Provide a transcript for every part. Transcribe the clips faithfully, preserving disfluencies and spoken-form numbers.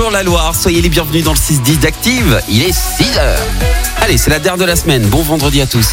dans la Loire. Soyez les bienvenus dans le six dix d'Active. Il est six heures. Allez, c'est la dernière de la semaine. Bon vendredi à tous.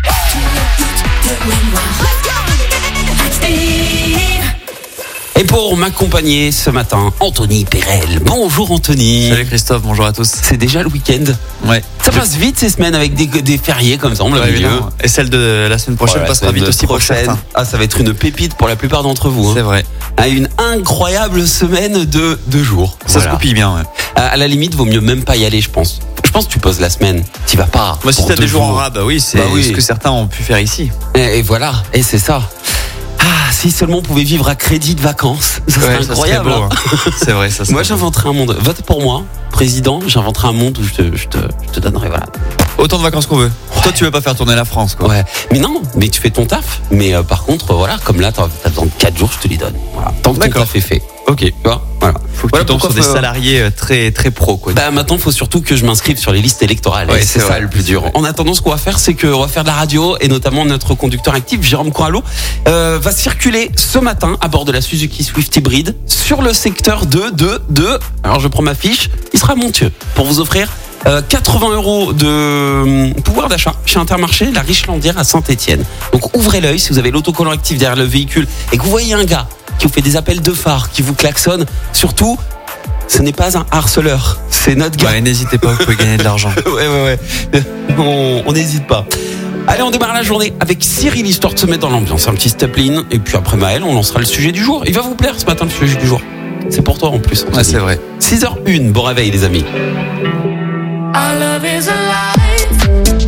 Et pour m'accompagner ce matin, Anthony Perel. Bonjour Anthony. Salut Christophe, bonjour à tous. C'est déjà le week-end. Ouais. Ça passe vite ces semaines avec des, des fériés comme ça, on l'a Ouais, vu. Et celle de la semaine prochaine Voilà, passera vite aussi pour certains. Ah, ça va être une pépite pour la plupart d'entre vous. Hein. C'est vrai. Ah, une incroyable semaine de deux jours. Ça Voilà. se goupille bien, ouais. À, à la limite, vaut mieux même pas y aller, je pense. Je pense que tu poses la semaine, t'y vas pas. Moi, si pour t'as deux des jours en rab, bah oui, c'est Bah oui. ce que certains ont pu faire ici. Et, et voilà, et c'est ça. Ah, si seulement on pouvait vivre à crédit de vacances, ça serait Ouais, ça incroyable. serait beau, hein. hein. C'est vrai, ça serait Moi, beau. j'inventerai un monde. Vote pour moi, président. J'inventerai un monde où je te, je te, je te donnerai, voilà. Autant de vacances qu'on veut. Toi, tu veux pas faire tourner la France, quoi. Ouais, mais non, mais tu fais ton taf. Mais euh, par contre, voilà, comme là, t'as t'as besoin de quatre jours, je te les donne. Voilà. Tant que ton D'accord. taf est fait. Ok. Tu vois, voilà. Faut que Voilà tu tombes pourquoi sur des faut- salariés euh, très très pro, quoi. Bah maintenant, il faut surtout que je m'inscrive sur les listes électorales. Ouais, Et c'est c'est ça vrai. le plus dur. En attendant, ce qu'on va faire, c'est qu'on va faire de la radio et notamment notre conducteur actif, Jérôme Coallo, euh, va circuler ce matin à bord de la Suzuki Swift Hybrid sur le secteur deux, deux, deux. Alors je prends ma fiche. Il sera montueux pour vous offrir euh, quatre-vingts euros de euh, pouvoir d'achat chez Intermarché, la Richlandière à Saint-Étienne. Donc ouvrez l'œil si vous avez l'autocollant actif derrière le véhicule et que vous voyez un gars qui vous fait des appels de phare, qui vous klaxonne. Surtout, ce n'est pas un harceleur, c'est notre gars. Ouais, n'hésitez pas, vous pouvez gagner de l'argent. Ouais, ouais, ouais. On on n'hésite pas. Allez, on démarre la journée avec Cyril, histoire de se mettre dans l'ambiance. Un petit step-in. Et puis après Maël, on lancera le sujet du jour. Il va vous plaire ce matin, le sujet du jour. C'est pour toi en plus. Ouais, c'est vrai. six heures un, bon réveil les amis. Our love is alive.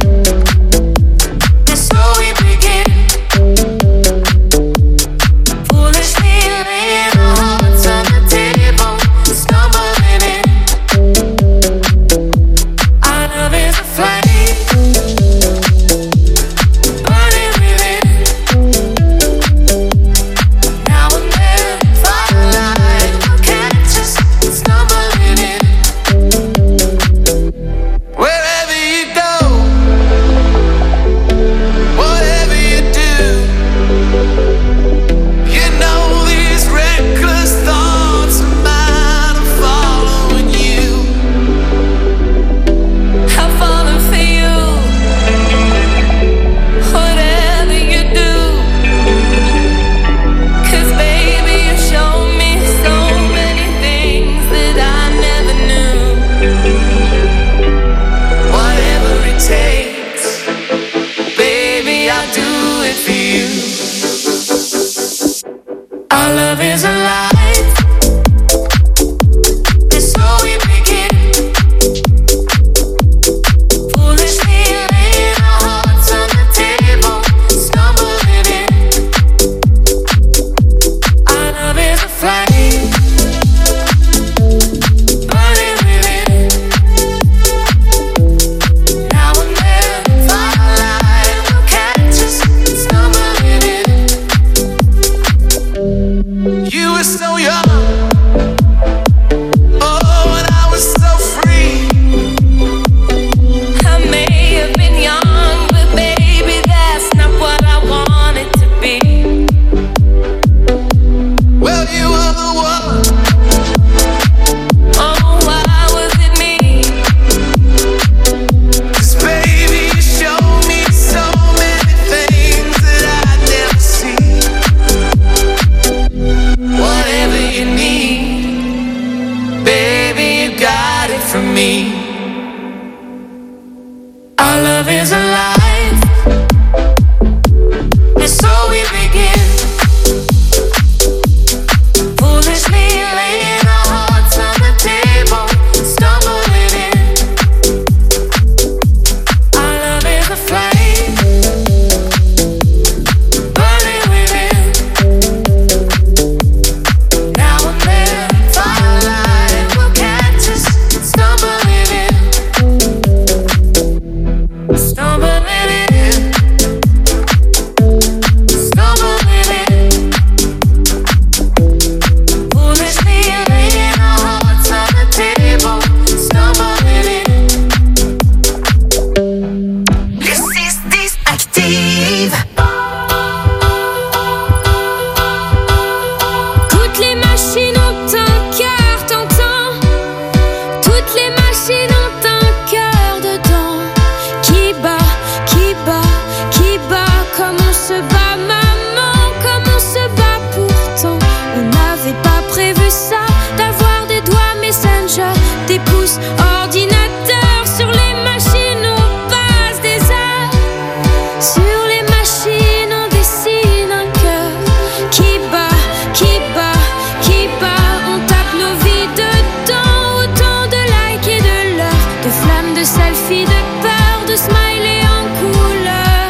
And so we begin. Foolishly laying our hearts on the table, stumbling in. Our love is a flame, burning within. Now and then, firelight will catch us stumbling in. Wherever you go, whatever you do, you know these reckless thoughts of mine are following you. I'm falling for you. Whatever you do, 'cause baby you show me so many things that I never knew. Whatever it takes, baby, I'll do it for you. Our love is alive, and so we begin. Foolishly laying our hearts on the table, stumbling in. Our love is a flame, burning within. Now and then, firelight will catch us stumbling in. You were so young, oh, and I was so free. I may have been young, but baby, that's not what I wanted to be. Well, you were the one. Oh, why was it me? 'Cause baby, you showed me so many things that I'd never seen. Whatever you plus ordinateur. Sur les machines on passe des heures. Sur les machines on dessine un cœur qui bat, qui bat, qui bat. On tape nos vies dedans. Autant de likes et de love, de flammes, de selfies, de peur, de smileys en couleur.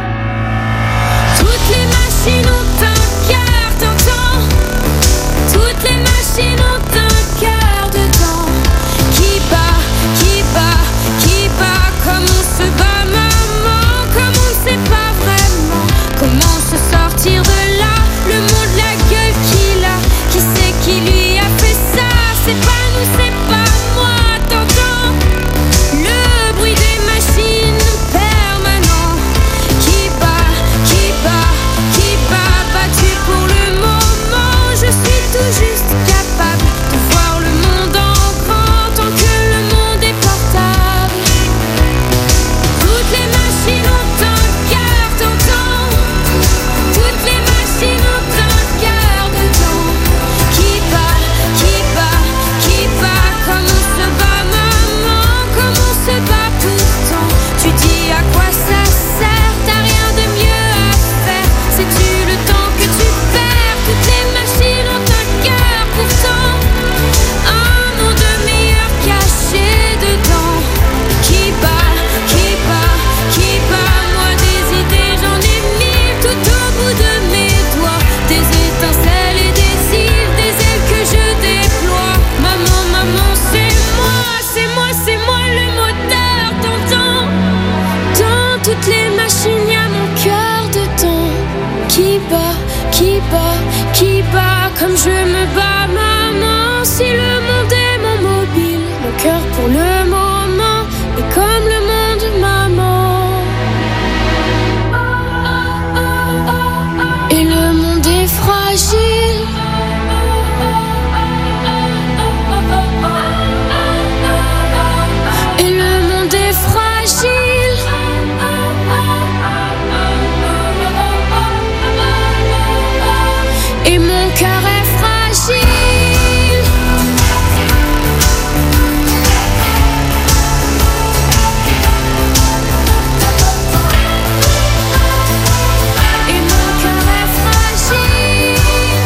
Toutes les machines ont un cœur, t'entends? Toutes les machines ont un cœur dedans. Qui bat, qui bat, qui bat. Comme on se bat, maman. Comme on ne sait pas vraiment comment se sortir de là. Le monde, la gueule qu'il a. Qui c'est qui lui a fait ça? C'est pas nous, c'est pas moi, t'entends? Le bruit des machines permanent. Qui bat, qui bat, qui bat. Battu pour le moment. Je suis tout juste capable de voir le monde en grand tant que le monde est portable. Toutes les machines ont un cœur, t'entends? Toutes les machines ont un cœur dedans. Qui bat, qui bat, qui bat. Comme on se bat, maman. Comme on se bat pourtant. Tu dis à quoi ça sert? T'as rien de mieux à faire. Sais-tu le temps que tu perds? Toutes les machines ont un cœur pourtant. Un monde meilleur caché dedans. Qui bat, qui bat, qui bat. Moi des idées j'en ai mille tout au bout de mes doigts. Des étincelles et des îles, des ailes que je déploie. Maman, maman, c'est moi, c'est moi, c'est moi le moteur, t'entends? Dans toutes les machines y'a mon cœur dedans. Qui bat, qui bat, qui bat. Comme je me bats, maman. Si le monde est mon mobile, mon cœur pour le moment est comme le monde, maman. Et le monde est fragile. Et le monde est fragile. Et mon cœur est fragile. Et mon cœur est fragile.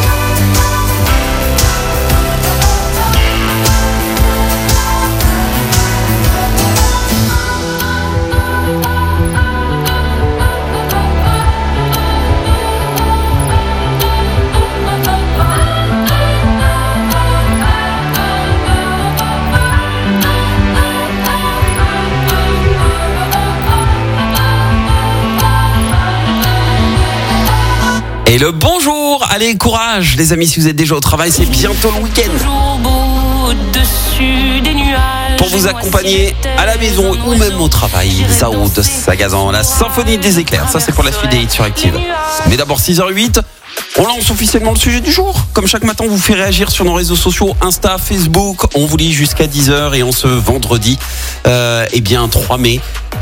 Et le bonjour, allez courage les amis, si vous êtes déjà au travail, c'est bientôt le week-end. Toujours beau au-dessus des nuages. Pour vous accompagner à la maison ou même au travail, Zao de Sagazan, la symphonie des éclairs, ça c'est pour la suite des hits sur Active. Mais d'abord six heures zéro huit, on lance officiellement le sujet du jour. Comme chaque matin, on vous fait réagir sur nos réseaux sociaux, Insta, Facebook, on vous lit jusqu'à dix heures et en ce vendredi, euh, eh bien trois mai,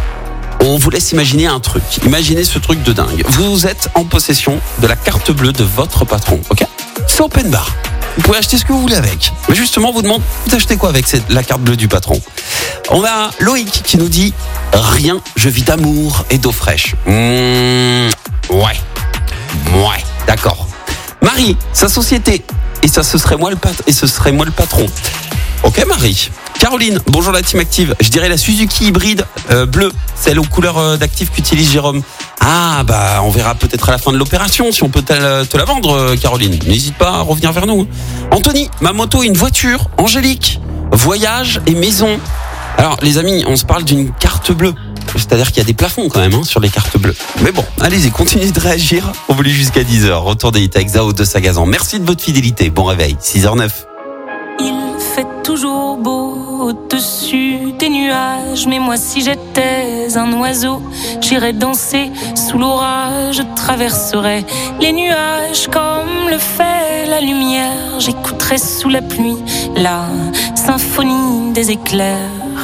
on vous laisse imaginer un truc. Imaginez ce truc de dingue. Vous êtes en possession de la carte bleue de votre patron, ok? C'est open bar. Vous pouvez acheter ce que vous voulez avec. Mais justement, on vous demande, vous achetez quoi avec cette, la carte bleue du patron? On a Loïc qui nous dit « Rien, je vis d'amour et d'eau fraîche. Mmh, » Ouais, ouais, d'accord. Marie, sa société. Et ça, ce serait moi le, pat- et ce serait moi le patron. Ok Marie. Caroline, bonjour la team Active. Je dirais la Suzuki hybride euh, bleue, celle aux couleurs euh, d'Active qu'utilise Jérôme. Ah bah on verra peut-être à la fin de l'opération si on peut te, te la vendre euh, Caroline. N'hésite pas à revenir vers nous. Anthony, ma moto est une voiture. Angélique, voyage et maison. Alors les amis, on se parle d'une carte bleue. C'est-à-dire qu'il y a des plafonds quand même hein, sur les cartes bleues. Mais bon, allez-y, continuez de réagir. On vous lit jusqu'à dix heures. Retour des hits avec Zao de Sagazan. Merci de votre fidélité. Bon réveil, six heures neuf. Il fait toujours beau au-dessus des nuages. Mais moi si j'étais un oiseau, j'irais danser sous l'orage. Je traverserais les nuages comme le fait la lumière. J'écouterais sous la pluie la symphonie des éclairs.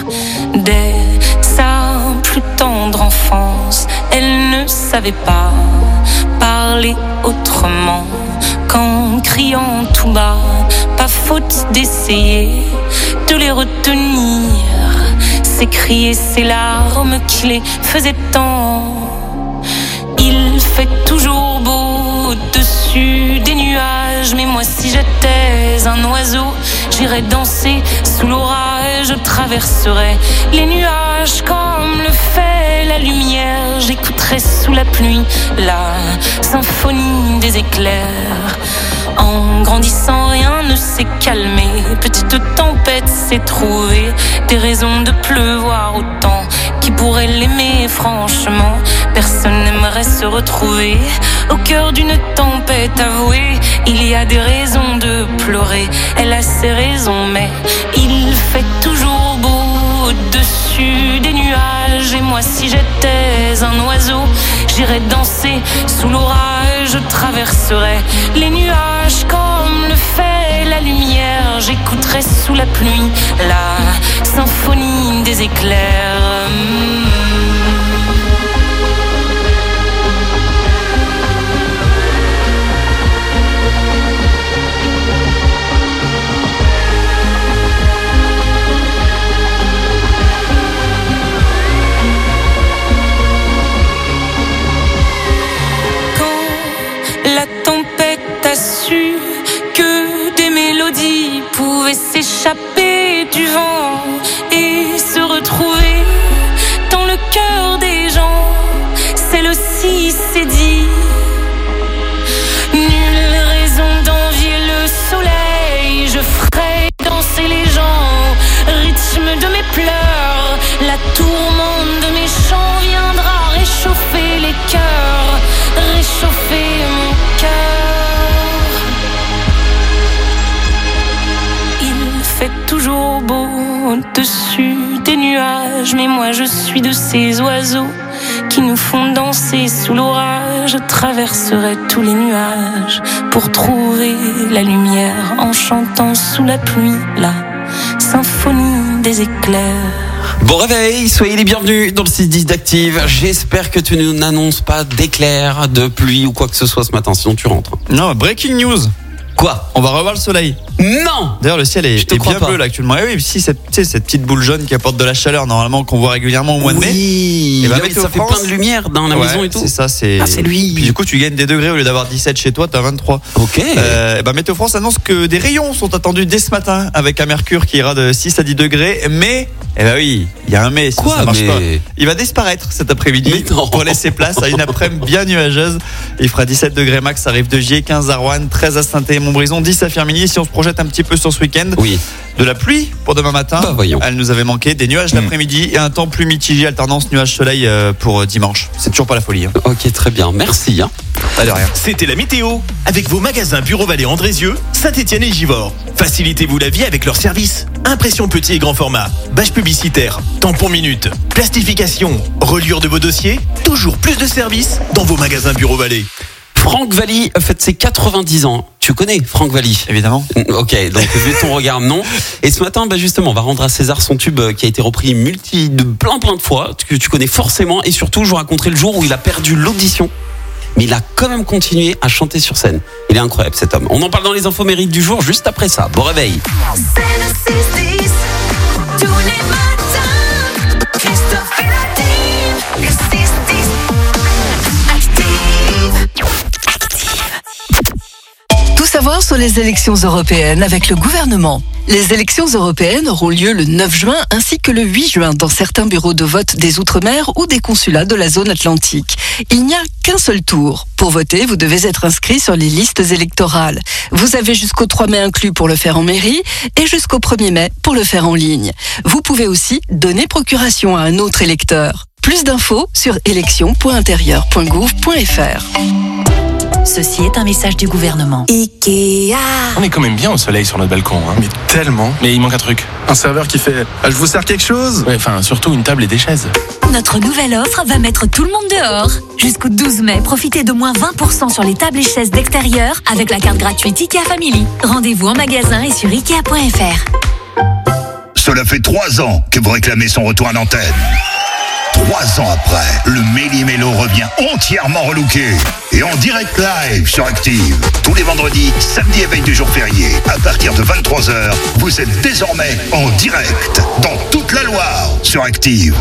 Dès sa plus tendre enfance, elle ne savait pas parler autrement qu'en criant tout bas. Pas faute d'essayer de les retenir. Ces cris et ces larmes qui les faisaient tant. Il fait toujours beau au-dessus des nuages, mais moi si j'étais un oiseau, j'irais danser sous l'orage, je traverserais les nuages comme le fait la lumière, j'écouterais sous la pluie la symphonie des éclairs. En grandissant, rien ne s'est calmé. Petite tempête s'est trouvée des raisons de pleuvoir autant. Qui pourrait l'aimer franchement? Personne n'aimerait se retrouver au cœur d'une tempête avouée. Il y a des raisons de pleurer, elle a ses raisons, mais il fait toujours beau au-dessus des nuages. Et moi si j'étais un oiseau, j'irais danser sous l'orage, je traverserais les nuages comme le fait la lumière. J'écouterais sous la pluie la symphonie des éclairs. Que des mélodies pouvaient s'échapper du vent et se retrouver dans le cœur des gens. C'est le si c'est dit. Nulle raison d'envier le soleil. Je ferai danser les gens au rythme de mes pleurs. La tourmente de mes chants viendra réchauffer les cœurs, réchauffer mon cœur. Toujours beau au-dessus des nuages, mais moi je suis de ces oiseaux qui nous font danser sous l'orage. Je traverserai tous les nuages pour trouver la lumière en chantant sous la pluie la symphonie des éclairs. Bon réveil, soyez les bienvenus dans le six dix d'Active. J'espère que tu ne n'annonces pas d'éclairs, de pluie ou quoi que ce soit ce matin, sinon tu rentres. Non, breaking news. Quoi? On va revoir le soleil. Non. D'ailleurs, le ciel est, est bien pas. bleu là actuellement. Et oui, si cette, cette petite boule jaune qui apporte de la chaleur normalement qu'on voit régulièrement au mois de mai. Oui. Et bah, oui, ça fait plein de lumière dans la ouais, maison et tout. C'est ça, c'est. Ah, c'est lui. Puis du coup, tu gagnes des degrés au lieu d'avoir dix-sept chez toi, t'as vingt-trois. Ok. Euh, et bah, Météo France annonce que des rayons sont attendus dès ce matin avec un mercure qui ira de six à dix degrés. Mais, eh ben oui, il y a un mais. Quoi, ça marche mais... pas. Il va disparaître cet après-midi pour laisser place à une après-midi bien nuageuse. Il fera dix-sept degrés max, ça arrive de Gier, quinze à Roanne, treize à Saint-Étienne-Montbrison, dix à Firminy. Si on se projette un petit peu sur ce week-end, oui. De la pluie pour demain matin. Bah, voyons. Elle nous avait manqué, des nuages l'après-midi et un temps plus mitigé, alternance nuage-soleil pour dimanche. C'est toujours pas la folie. Hein. Ok, très bien, merci. Hein. Pas de rien. C'était la météo avec vos magasins Bureau Vallée Andrézieux, Saint-Étienne et Givors. Facilitez-vous la vie avec leurs services. Impression petit et grand format, bâche publicitaire, tampon minute, plastification, reliure de vos dossiers. Toujours plus de services dans vos magasins Bureau Vallée. Franck Valli fête ses quatre-vingt-dix ans. Tu connais Franck Valli? Évidemment. Ok, donc vu ton regard, non. Et ce matin, bah justement, on va rendre à César son tube qui a été repris multi, de plein plein de fois, que tu connais forcément. Et surtout, je vous raconterai le jour où il a perdu l'audition. Mais il a quand même continué à chanter sur scène. Il est incroyable cet homme. On en parle dans les infos mérites du jour, juste après ça. Bon réveil. C'est le six dix, tous les matins. Christophe et la team, le six dix. Active. Tout savoir sur les élections européennes avec le gouvernement. Les élections européennes auront lieu le neuf juin ainsi que le huit juin dans certains bureaux de vote des Outre-mer ou des consulats de la zone atlantique. Il n'y a qu'un seul tour. Pour voter, vous devez être inscrit sur les listes électorales. Vous avez jusqu'au trois mai inclus pour le faire en mairie et jusqu'au premier mai pour le faire en ligne. Vous pouvez aussi donner procuration à un autre électeur. Plus d'infos sur élections point intérieur point gouv point fr. Ceci est un message du gouvernement. Ikea. On est quand même bien au soleil sur notre balcon, hein. Mais tellement. Mais il manque un truc. Un serveur qui fait ah, je vous sers quelque chose. Ouais, enfin, surtout une table et des chaises. Notre nouvelle offre va mettre tout le monde dehors. Jusqu'au douze mai, profitez de moins vingt pour cent sur les tables et chaises d'extérieur avec la carte gratuite Ikea Family. Rendez-vous en magasin et sur ikea point fr. Cela fait trois ans que vous réclamez son retour à l'antenne. Trois ans après, le Méli-Mélo revient entièrement relooké et en direct live sur Active. Tous les vendredis, samedis et veille du jour férié, à partir de vingt-trois heures, vous êtes désormais en direct dans toute la Loire sur Active.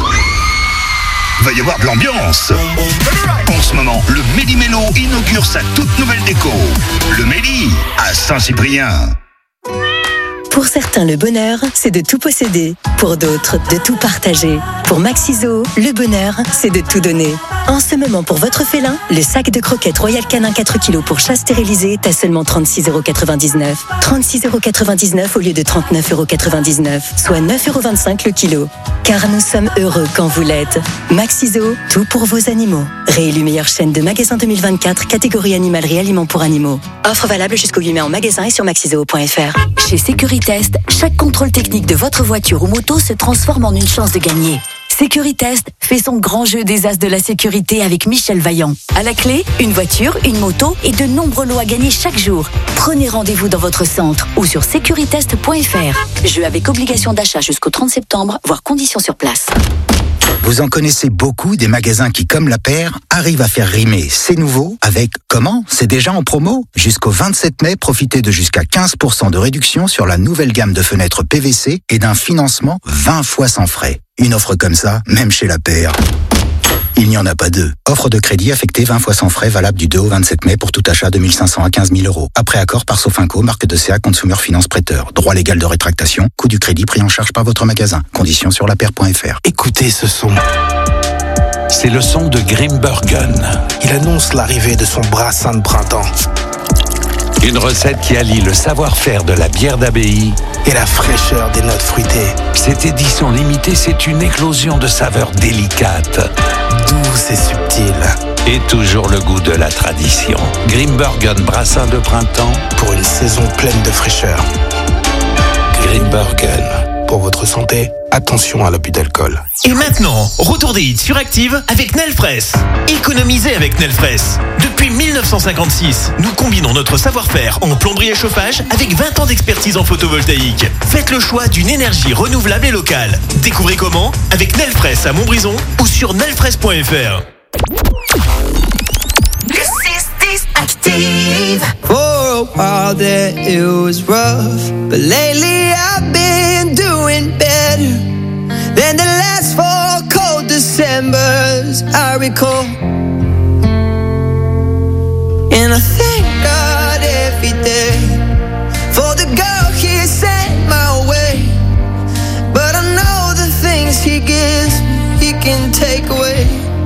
Va y avoir de l'ambiance. En ce moment, le Méli-Mélo inaugure sa toute nouvelle déco. Le Méli à Saint-Cyprien. Pour certains, le bonheur, c'est de tout posséder. Pour d'autres, de tout partager. Pour Maxiso, le bonheur, c'est de tout donner. En ce moment, pour votre félin, le sac de croquettes Royal Canin quatre kilos pour chat stérilisé est à seulement trente-six euros quatre-vingt-dix-neuf. trente-six euros quatre-vingt-dix-neuf au lieu de trente-neuf euros quatre-vingt-dix-neuf, soit neuf euros vingt-cinq le kilo. Car nous sommes heureux quand vous l'êtes. Maxiso, tout pour vos animaux. Réélu meilleure chaîne de magasins deux mille vingt-quatre, catégorie animalerie aliments pour animaux. Offre valable jusqu'au huit mai en magasin et sur maxiso point f r. Chez Sécuritest, chaque contrôle technique de votre voiture ou moto se transforme en une chance de gagner. Sécuritest fait son grand jeu des as de la sécurité avec Michel Vaillant. À la clé, une voiture, une moto et de nombreux lots à gagner chaque jour. Prenez rendez-vous dans votre centre ou sur sécuritest point f r. Jeu avec obligation d'achat jusqu'au trente septembre, voire conditions sur place. Vous en connaissez beaucoup des magasins qui, comme la paire, arrivent à faire rimer c'est nouveau avec comment c'est déjà en promo. Jusqu'au vingt-sept mai, profitez de jusqu'à quinze pour cent de réduction sur la nouvelle gamme de fenêtres P V C et d'un financement vingt fois sans frais. Une offre comme ça, même chez la paire, il n'y en a pas deux. Offre de crédit affectée vingt fois sans frais, valable du deux au vingt-sept mai pour tout achat de mille cinq cents à quinze mille euros. Après accord par Sofinco, marque de C A Consumer Finance Prêteur. Droit légal de rétractation, coût du crédit pris en charge par votre magasin. Conditions sur la paire point f r. Écoutez ce son. C'est le son de Grimbergen. Il annonce l'arrivée de son brassin de printemps. Une recette qui allie le savoir-faire de la bière d'abbaye et la fraîcheur des notes fruitées. Cette édition limitée, c'est une éclosion de saveurs délicates, douces et subtiles. Et toujours le goût de la tradition. Grimbergen brassin de printemps pour une saison pleine de fraîcheur. Grimbergen. Pour votre santé, attention à l'abus d'alcool. Et maintenant, retour des hits sur Active avec Nelfress. Économisez avec Nelfress. Depuis mille neuf cent cinquante-six, nous combinons notre savoir-faire en plomberie et chauffage avec vingt ans d'expertise en photovoltaïque. Faites le choix d'une énergie renouvelable et locale. Découvrez comment avec Nelfress à Montbrison ou sur nelfress point f r. Active. For a while there it was rough, but lately I've been doing better than the last four cold Decembers I recall. And I thank God every day for the girl He sent my way. But I know the things He gives me, He can take away.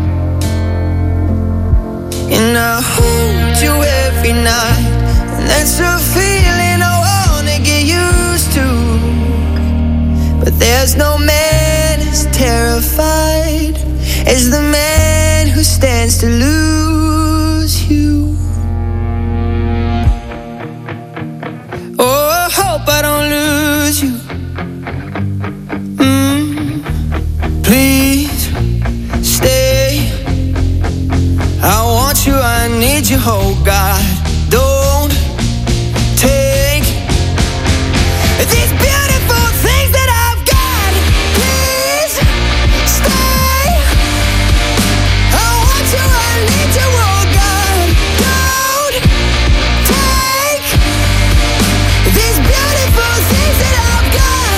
And I hold you every night, and that's a feeling I wanna get used to. But there's no man as terrified as the man who stands to lose you. Oh, I hope I don't lose you. Mm, please stay. I want you, I need you, oh God. Don't take these beautiful things that I've got. Please stay. I want you, I need you, oh God. Don't take these beautiful things that I've got.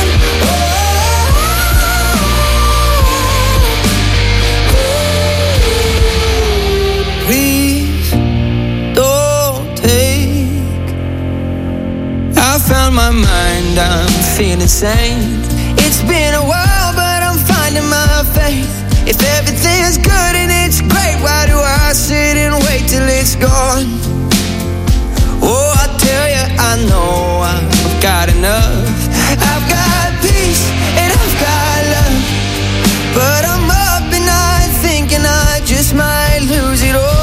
Oh, please don't take. I found my mind, I'm feeling sane. It's been a while, but I'm finding my faith. If everything's good and it's great, why do I sit and wait till it's gone? Oh, I tell you, I know I've got enough. I've got peace and I've got love, but I'm up and I'm thinking I just might lose it all.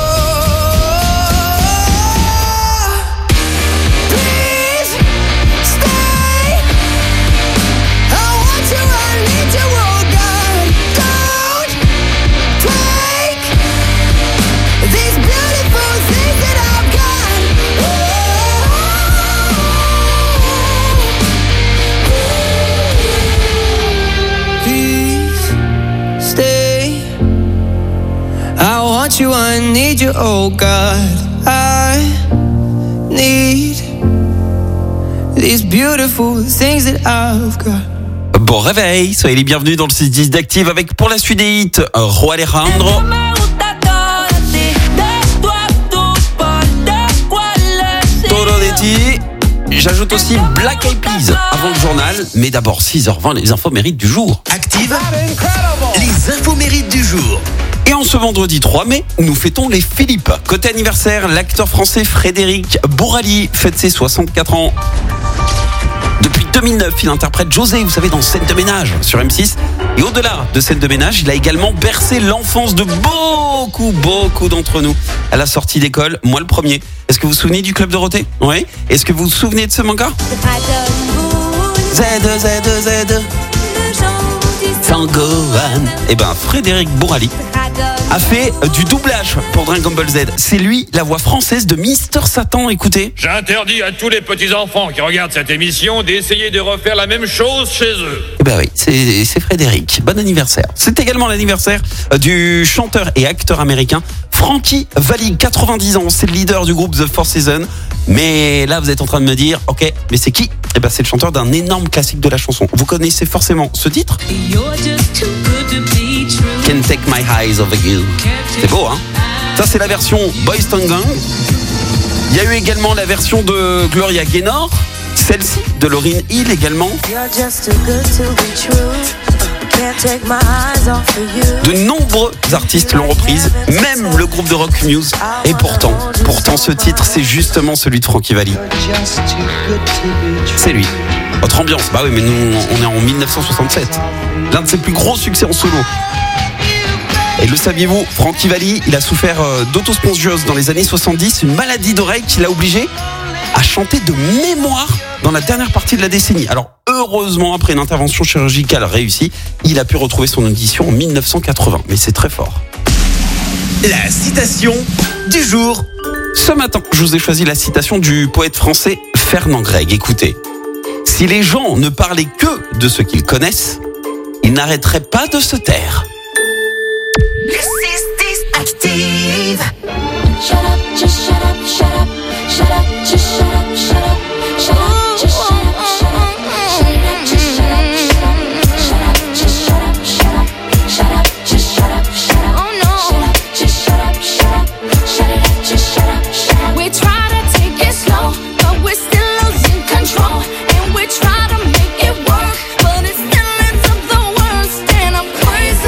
want you, I need you, oh God. I need these beautiful things that I've got. Bon réveil, soyez les bienvenus dans le six dix d'Active avec pour la suite des hits, Roi Alejandro. Torodetti. J'ajoute aussi Black Eyed Peas avant le journal, mais d'abord six heures vingt, les infos mérites du jour. Active, les infos mérites du jour. Et en ce vendredi trois mai, nous fêtons les Philippe. Côté anniversaire, l'acteur français Frédéric Bourali fête ses soixante-quatre ans. Depuis deux mille neuf, il interprète José, vous savez, dans Scène de ménage sur M six. Et au-delà de Scène de ménage, il a également bercé l'enfance de beaucoup, beaucoup d'entre nous. À la sortie d'école, moi le premier. Est-ce que vous vous souvenez du Club Dorothée ? Oui. Est-ce que vous vous souvenez de ce manga ? Z, Z, Z. Sangohan. Eh ben, Frédéric Bourali a fait du doublage pour Dragon Ball Z. C'est lui, la voix française de Mister Satan. Écoutez. J'interdis à tous les petits-enfants qui regardent cette émission d'essayer de refaire la même chose chez eux. Eh ben oui, c'est, c'est Frédéric. Bon anniversaire. C'est également l'anniversaire du chanteur et acteur américain Frankie Valli, quatre-vingt-dix ans. C'est le leader du groupe The Four Seasons. Mais là, vous êtes en train de me dire, ok, mais c'est qui ? Eh ben, c'est le chanteur d'un énorme classique de la chanson. Vous connaissez forcément ce titre ? Can't Take My Eyes Off You. C'est beau, hein ? Ça, c'est la version Boys Town Gang. Il y a eu également la version de Gloria Gaynor. Celle-ci, de Lauryn Hill également. De nombreux artistes l'ont reprise, même le groupe de rock Muse. Et pourtant, pourtant ce titre, c'est justement celui de Frankie Valli. C'est lui. Autre ambiance, bah oui, mais nous, on est en dix-neuf cent soixante-sept. L'un de ses plus gros succès en solo. Et le saviez-vous, Frankie Valli, il a souffert d'autospongiose dans les années soixante-dix, une maladie d'oreille qui l'a obligé à chanter de mémoire dans la dernière partie de la décennie. Alors, heureusement, après une intervention chirurgicale réussie, il a pu retrouver son audition en dix-neuf cent quatre-vingts. Mais c'est très fort. La citation du jour. Ce matin, je vous ai choisi la citation du poète français Fernand Gregg. Écoutez. Si les gens ne parlaient que de ce qu'ils connaissent, ils n'arrêteraient pas de se taire. Le six dix Active. Shut up, just shut up, shut up, shut up, just shut up, shut up, shut up, just shut up, shut up, shut up, just shut up, shut up, shut up, shut up, just shut up, shut up, shut up, shut up, oh no, just shut up, shut up, shut it up, just shut up, shut up. We try to take it slow, but we're still losing control, and we try to make it work, but it still ends up the worst, and I'm crazy.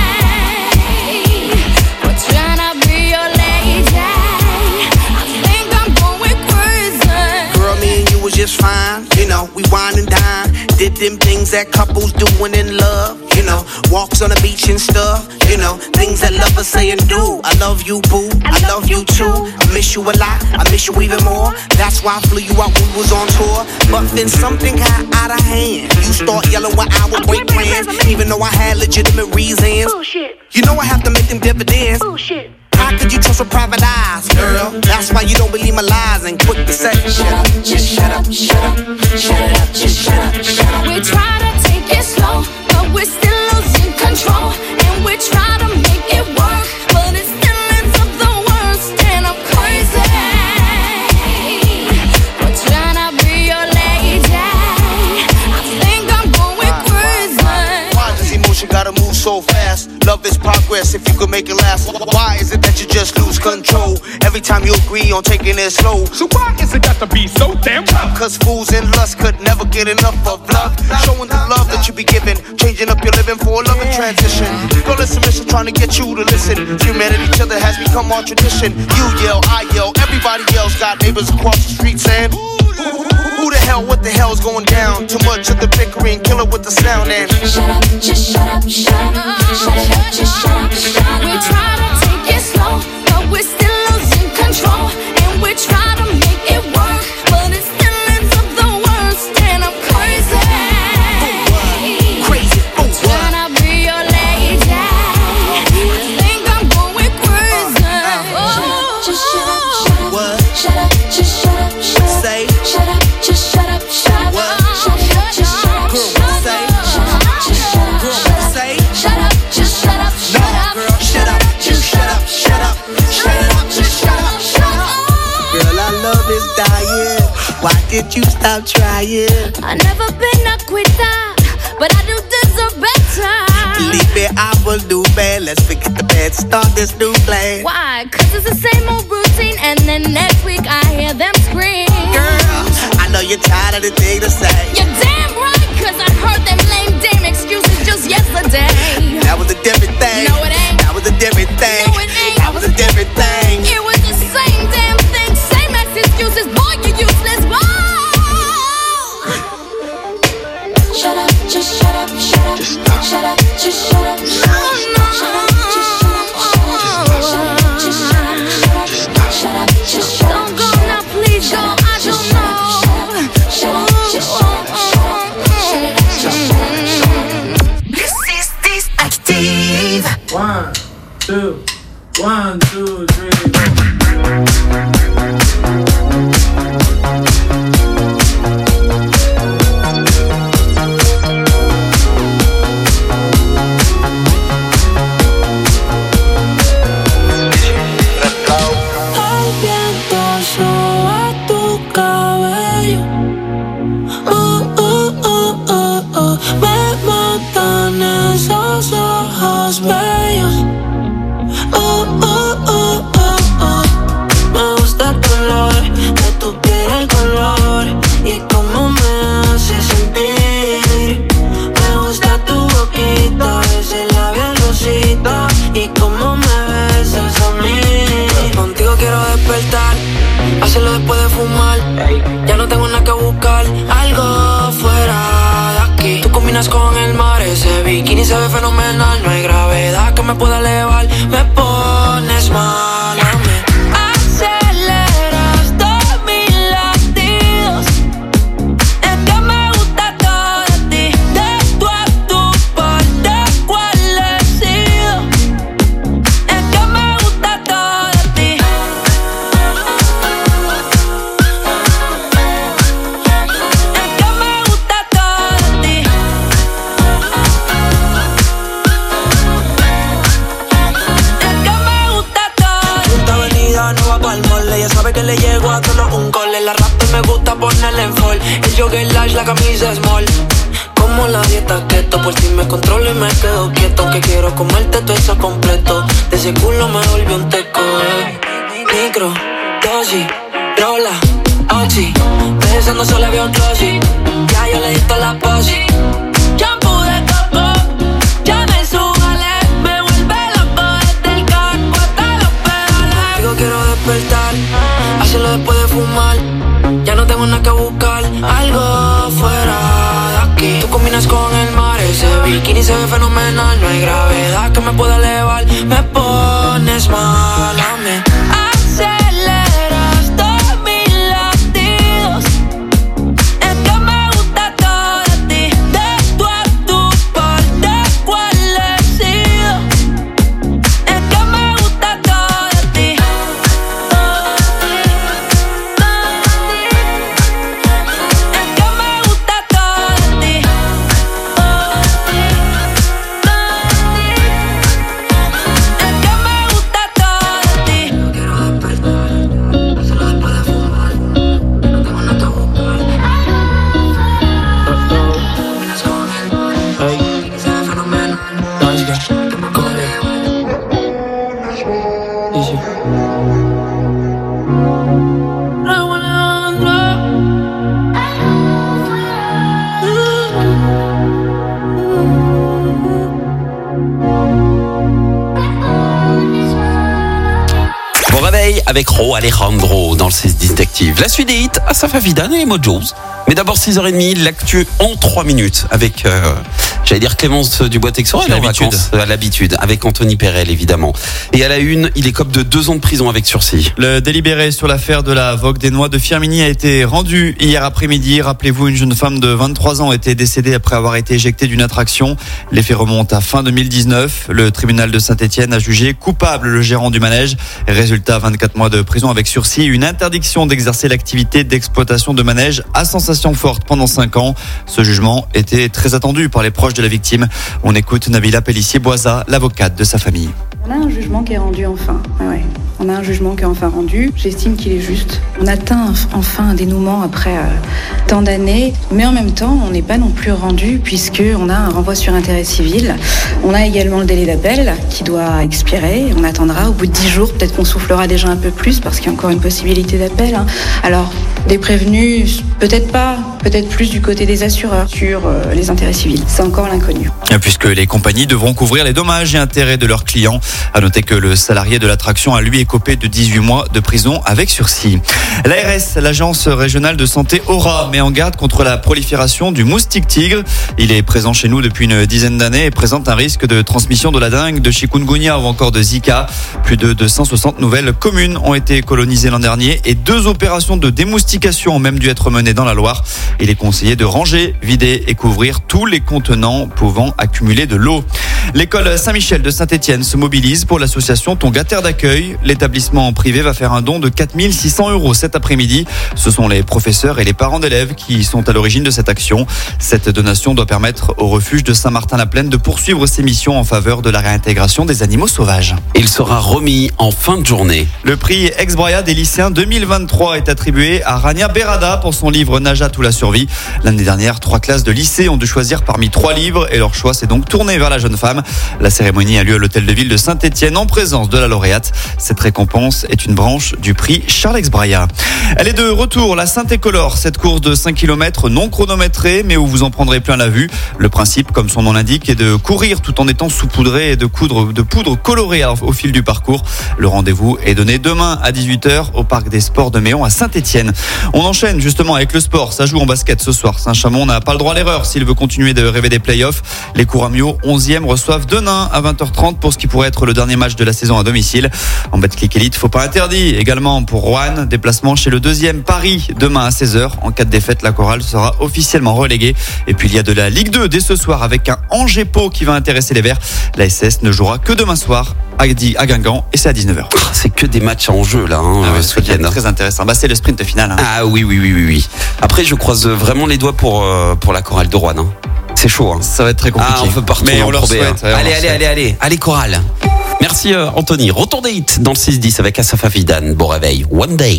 Just fine, you know, we wine and dine. Did them things that couples doing in love, you know, walks on the beach and stuff, you know, things that lovers say and do. I love you, boo, I love you too. I miss you a lot, I miss you even more. That's why I flew you out when we was on tour. But then something got out of hand. You start yelling when I would break plans, even though I had legitimate reasons. Bullshit. You know I have to make them dividends. Bullshit. How could you trust with private eyes, girl? That's why you don't believe my lies and quick to say, shut up, just shut up, shut up, shut it up, just shut up, shut up. We try to take it slow, but we're still losing control, and we try to make it work, but it still ends up the worst, and I'm crazy. We're trying to be your lady. I think I'm going crazy. Why does emotion gotta move so fast? Love is progress if you could make it last. Why is it that you just lose control every time you agree on taking it slow? So why is it got to be so damn tough? Cause fools in lust could never get enough of love. Showing the love that you be giving, changing up your living for a loving transition. Girl, it's a mission trying to get you to listen. Humanity, each other has become our tradition. You yell, I yell, everybody else got neighbors across the street saying, who the hell, what the hell's going down? Too much of the bickering, kill it with the sound and shut up, just shut up, shut up, shut it up, just shut up, shut up. We try to take it slow, but we're still losing control, and we try to make it work, but it still ends up the worst, and I'm crazy. Crazy, I'm trying to be your lady. I think I'm going crazy. Just shut up, shut up, what? Shut up, just shut up, shut up. Say, shut up, just shut up, shut up. What? Shut up, just shut up, shut up. Say, shut up, just shut up, shut up. Say, shut up, just shut up, shut up. Girl, shut up, just shut up, shut up. did you stop trying? I never been a quitter, but I do deserve better. Believe me, I will do bad. Let's forget the bad, start this new plan. Why? Cause it's the same old routine, and then next week I hear them scream. Girl, I know you're tired of the thing to say. You're damn right, cause I heard them lame damn excuses just yesterday. That was a different thing. No, it ain't. That was a different thing. No, it ain't. That was a different thing. It was the same damn thing, same as excuses. Boy, you useless. Whoa! Shut up, just shut up, shut up, just stop. Shut up, just shut up, shut up, no, no. Shut up, just shut up, shut up, just shut up, shut up, shut up, just shut up. Don't go now, please go. I don't know. Shut up, just shut up, shut up, shut up, just shut up. This is this active. One, two, one, two, three, go. Hacerlo después de fumar. Ya no tengo nada que buscar. Algo fuera de aquí. Tú combinas con el mar. Ese bikini se ve fenomenal. No hay gravedad que me pueda elevar. Me pones mal a mí. Aceleras todos mis latidos. Es que me gusta todo de ti. De tu a tu parte cuál he sido. Es que me gusta todo de ti. Ella sabe que le llego a solo un gol. El arrastre me gusta ponerle en fall. El jogger large, la camisa small. Como la dieta keto, por si me controlo y me quedo quieto. Que quiero comerte todo eso completo. De ese culo me volvió un teco, eh. Micro, dosis, rola, oxi. Pensando solo veo glossy. Ya yo le di toda la posi. Shampoo de coco, ya me subale. Me vuelve loco desde el carro hasta los pedales. Digo quiero despertar, hacerlo después de fumar. Ya no tengo nada que buscar. Algo fuera de aquí. Tú combinas con el mar. Ese bikini se ve fenomenal. No hay gravedad que me pueda elevar. Me pones mal a mí. Aceleras todos mis latidos. Es que me gusta todo de ti. De tu a tu parte cuál he sido. Es que me gusta todo de ti. Avec Ro Alejandro dans le six dix d'Active. La suite des hits, Asaf Avidan et les Mojos. Mais d'abord six heures trente, l'actu en trois minutes avec, euh, j'allais dire Clémence Dubois-Texoro, elle est en vacances, à l'habitude, avec Anthony Perel évidemment. Et à la une, il écope de deux ans de prison avec sursis. Le délibéré sur l'affaire de la Vogue des Noix de Firminy a été rendu hier après-midi. Rappelez-vous, une jeune femme de vingt-trois ans était décédée après avoir été éjectée d'une attraction. Les faits remontent à fin deux mille dix-neuf. Le tribunal de Saint-Etienne a jugé coupable le gérant du manège. Résultat, vingt-quatre mois de prison avec sursis, une interdiction d'exercer l'activité d'exploitation de manège à sensation forte pendant cinq ans. Ce jugement était très attendu par les proches de la victime. On écoute Nabila Pellissier-Boisa, l'avocate de sa famille. On a un jugement qui est rendu enfin. Ouais, ouais. On a un jugement qui est enfin rendu. J'estime qu'il est juste. On atteint enfin un dénouement après euh, tant d'années, mais en même temps, on n'est pas non plus rendu puisqu'on a un renvoi sur intérêt civil. On a également le délai d'appel qui doit expirer. On attendra au bout de dix jours. Peut-être qu'on soufflera déjà un peu plus parce qu'il y a encore une possibilité d'appel. Hein. Alors, des prévenus, peut-être pas, peut-être plus du côté des assureurs sur euh, les intérêts civils. C'est encore l'inconnu. Puisque les compagnies devront couvrir les dommages et intérêts de leurs clients. À noter que le salarié de l'attraction a lui écopé de dix-huit mois de prison avec sursis. L'A R S, l'agence régionale de santé Aura, met en garde contre la prolifération du moustique tigre. Il est présent chez nous depuis une dizaine d'années et présente un risque de transmission de la dengue, de chikungunya ou encore de Zika. Plus de deux cent soixante nouvelles communes ont été colonisées l'an dernier et deux opérations de démoustication ont même dû être menées dans la Loire. Il est conseillé de ranger, vider et couvrir tous les contenants pouvant accumuler de l'eau. L'école Saint-Michel de Saint-Étienne se mobilise pour l'association Tonga Terre d'accueil. L'établissement privé va faire un don de quatre mille six cents euros cet après-midi. Ce sont les professeurs et les parents d'élèves qui sont à l'origine de cette action. Cette donation doit permettre au refuge de Saint-Martin-la-Plaine de poursuivre ses missions en faveur de la réintégration des animaux sauvages. Il sera remis en fin de journée. Le prix Ex-Braya des lycéens deux mille vingt-trois est attribué à Rania Berada pour son livre Najat ou la survie. L'année dernière, trois classes de lycée ont dû choisir parmi trois livres et leur choix s'est donc tourné vers la jeune femme. La cérémonie a lieu à l'hôtel de ville de Saint-Étienne en présence de la lauréate. Cette récompense est une branche du prix Charles Ex-Braya. Elle est de retour, la Saint-Écolore, cette course de cinq kilomètres non chronométrée mais où vous en prendrez plein la vue. Le principe, comme son nom l'indique, est de courir tout en étant saupoudré et de, coudre, de poudre colorée au fil du parcours. Le rendez-vous est donné demain à dix-huit heures au parc des sports de Méon à Saint-Étienne. On enchaîne justement avec le sport. Ça joue en basket ce soir. Saint-Chamond n'a pas le droit à l'erreur s'il veut continuer de rêver des playoffs. Les Couramio, onzième, reçoivent Denain à vingt heures trente pour ce qui pourrait être le dernier match de la saison à domicile. En Betclic Elite, faut pas interdit. Également pour Roanne, déplacement chez le deuxième Paris demain à seize heures. En cas de défaite, la chorale sera officiellement reléguée. Et puis il y a de la Ligue deux dès ce soir avec un Angers-Pau qui va intéresser les Verts. La S S ne jouera que demain soir à Guingamp et c'est à dix-neuf heures. C'est que des matchs en jeu là, hein, ah ouais, ce week-end. Très intéressant. Bah, c'est le sprint final. Hein. Ah oui, oui, oui, oui, oui. Après, je croise vraiment les doigts pour, euh, pour la chorale de Roanne. Hein. C'est chaud. Hein. Ça va être très compliqué. Ah, on peut pas retourner mais on en leur Pro B, souhaite. hein. Ouais, allez, on allez, allez, allez, allez, chorale. Merci euh, Anthony. Retour des hits dans le six dix avec Asaf Avidan. Bon réveil. One day.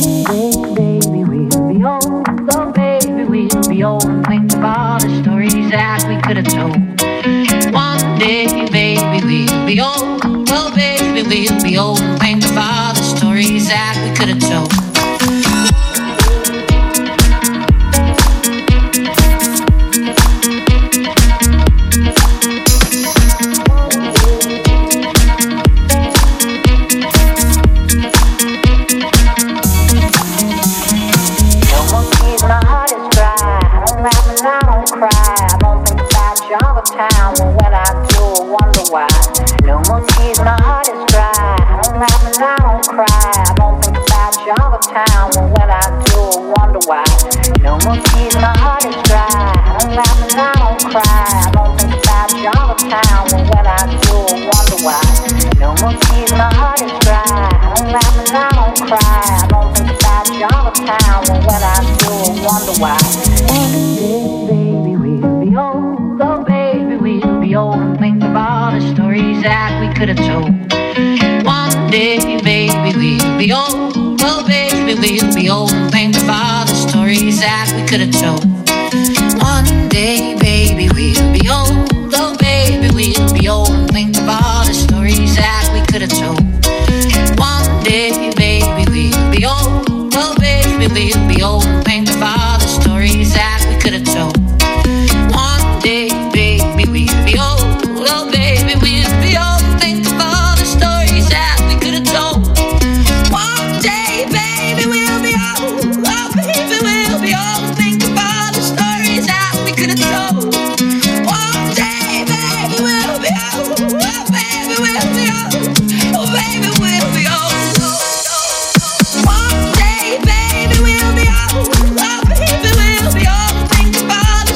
Town, well, when I do, I wonder why. No more tears, my heart is dry. I don't laugh and I don't cry. I don't think about you all the time. Well, when I do, I wonder why. No more tears, my heart is dry. I don't laugh and I don't cry. I don't think about you all the time. Well, when I do, I wonder why. No more tears, my heart is dry. I don't laugh and I don't cry. I don't think about you all the time. Well, when I do, I wonder why. Baby, we'll be old. Oh, baby, we'll be old and think of all the stories that we could have told. One day, baby, we'll be old. Oh, baby, we'll be old and think of all the stories that we could have told. One day, baby, we'll be old. Oh, baby, we'll be old and think of all the stories that we could have told. One day, baby, we'll be old. Oh, baby, we'll be old and think of all the stories that we could have told. Day, baby, we'll be old. Oh, baby, we'll be old. Think of all the stories that we could have told. One day, baby, we'll be old. Oh, baby, we'll be old. Think of all the stories that we could have told. One day, baby, we'll be old. Oh, baby, we'll be old. Oh, baby, we'll be old. One day, baby, we'll be old. Oh, baby, we'll be old. Think of all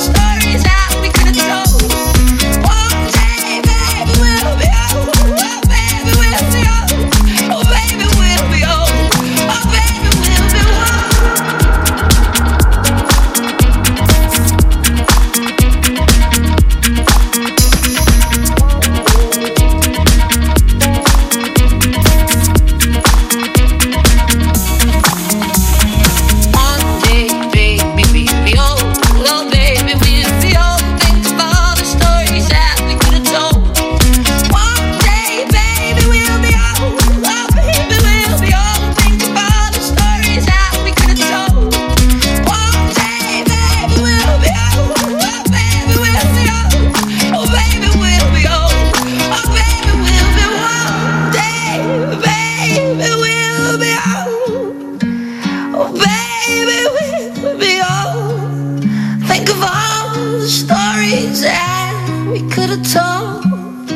the stories that we could have told.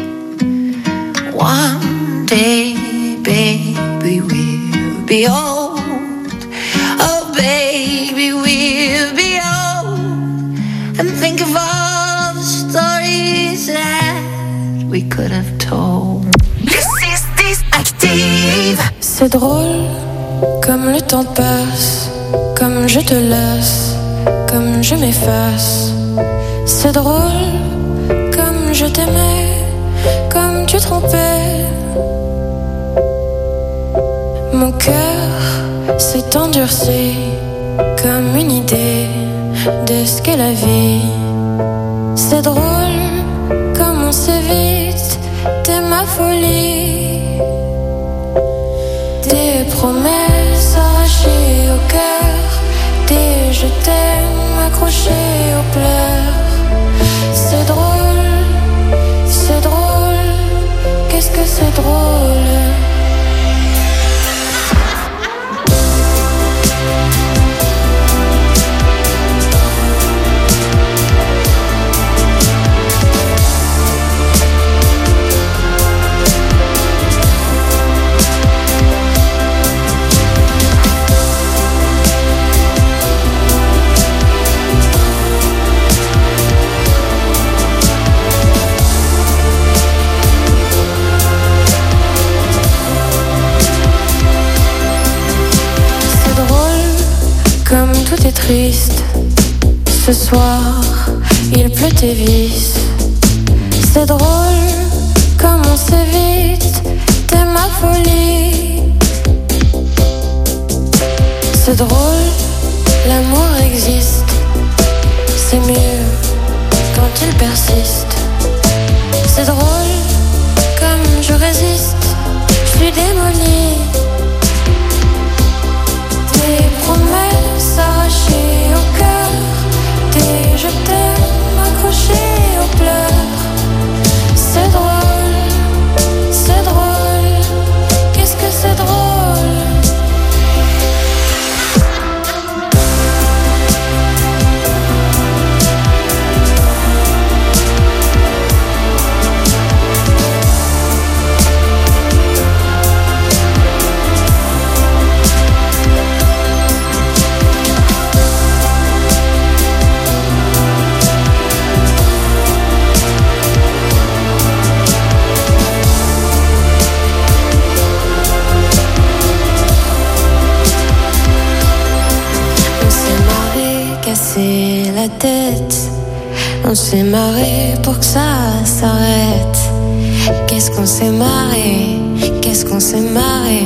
One day, baby, we'll be old. Oh, baby, we'll be old. And think of all the stories that we could have told. This is this Active. C'est drôle, comme le temps passe, comme je te laisse, comme je m'efface. C'est drôle, comme je t'aimais, comme tu trompais. Mon cœur s'est endurci comme une idée de ce qu'est la vie. C'est drôle, comme on s'évite, t'es ma folie. Des promesses arrachées au cœur, des je t'aime accrochés aux pleurs. C'est drôle, c'est drôle, qu'est-ce que c'est drôle. Tout est triste. Ce soir, il pleut tes vis. C'est drôle, comme on s'évite, t'es ma folie. C'est drôle, l'amour existe. C'est mieux quand il persiste. C'est drôle, comme je résiste, je suis démolie. Des promesses arrachées au cœur, des je t'aime accrochés aux pleurs. C'est drôle, c'est drôle, qu'est-ce que c'est drôle. La tête, on s'est marré pour que ça s'arrête. Qu'est-ce qu'on s'est marré, qu'est-ce qu'on s'est marré.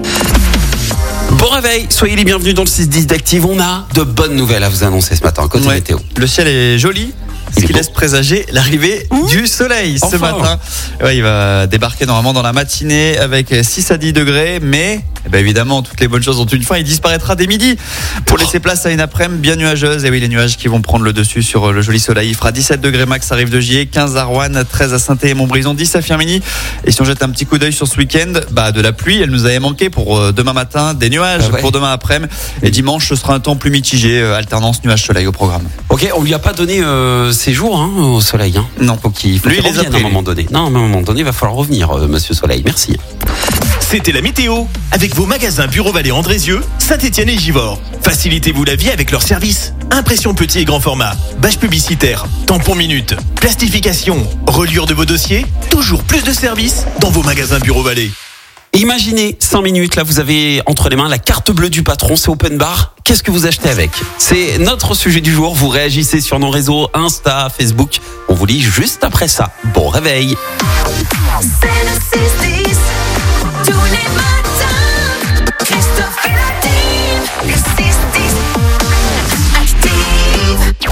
Bon réveil, soyez les bienvenus dans le six dix d'Active. On a de bonnes nouvelles à vous annoncer ce matin, côté ouais. météo. Le ciel est joli, ce qui laisse présager l'arrivée Ouh. du soleil ce enfin. matin. Ouais, il va débarquer normalement dans la matinée avec six à dix degrés, mais eh ben évidemment, toutes les bonnes choses ont une fin. Il disparaîtra dès midi pour laisser place à une après-midi bien nuageuse. Et oui, les nuages qui vont prendre le dessus sur le joli soleil. Il fera dix-sept degrés max à Rive-de-Gier, quinze à Roanne, treize à Saint-Étienne et Montbrison, dix à Firminy. Et si on jette un petit coup d'œil sur ce week-end, bah de la pluie, elle nous avait manqué pour demain matin, des nuages ah ouais. pour demain après-midi. Et dimanche, ce sera un temps plus mitigé, alternance nuage-soleil au programme. Ok, on lui a pas donné euh, ses jours hein, au soleil. Hein. Non, faut qu'il faut lui, qu'il il les a revienne à un moment donné. Non, à un moment donné, il va falloir revenir, euh, Monsieur Soleil. Merci. C'était la météo, avec vos magasins Bureau Vallée Andrézieux, Saint-Étienne et Givors. Facilitez-vous la vie avec leurs services. Impression petit et grand format, bâche publicitaire, tampon minute, plastification, reliure de vos dossiers, toujours plus de services dans vos magasins Bureau Vallée. Imaginez cinq minutes, là vous avez entre les mains la carte bleue du patron, c'est open bar. Qu'est-ce que vous achetez avec? C'est notre sujet du jour, vous réagissez sur nos réseaux Insta, Facebook. On vous lit juste après ça. Bon réveil. C'est le six dix, tous les matins, Christophe et la team, le six dix, Active.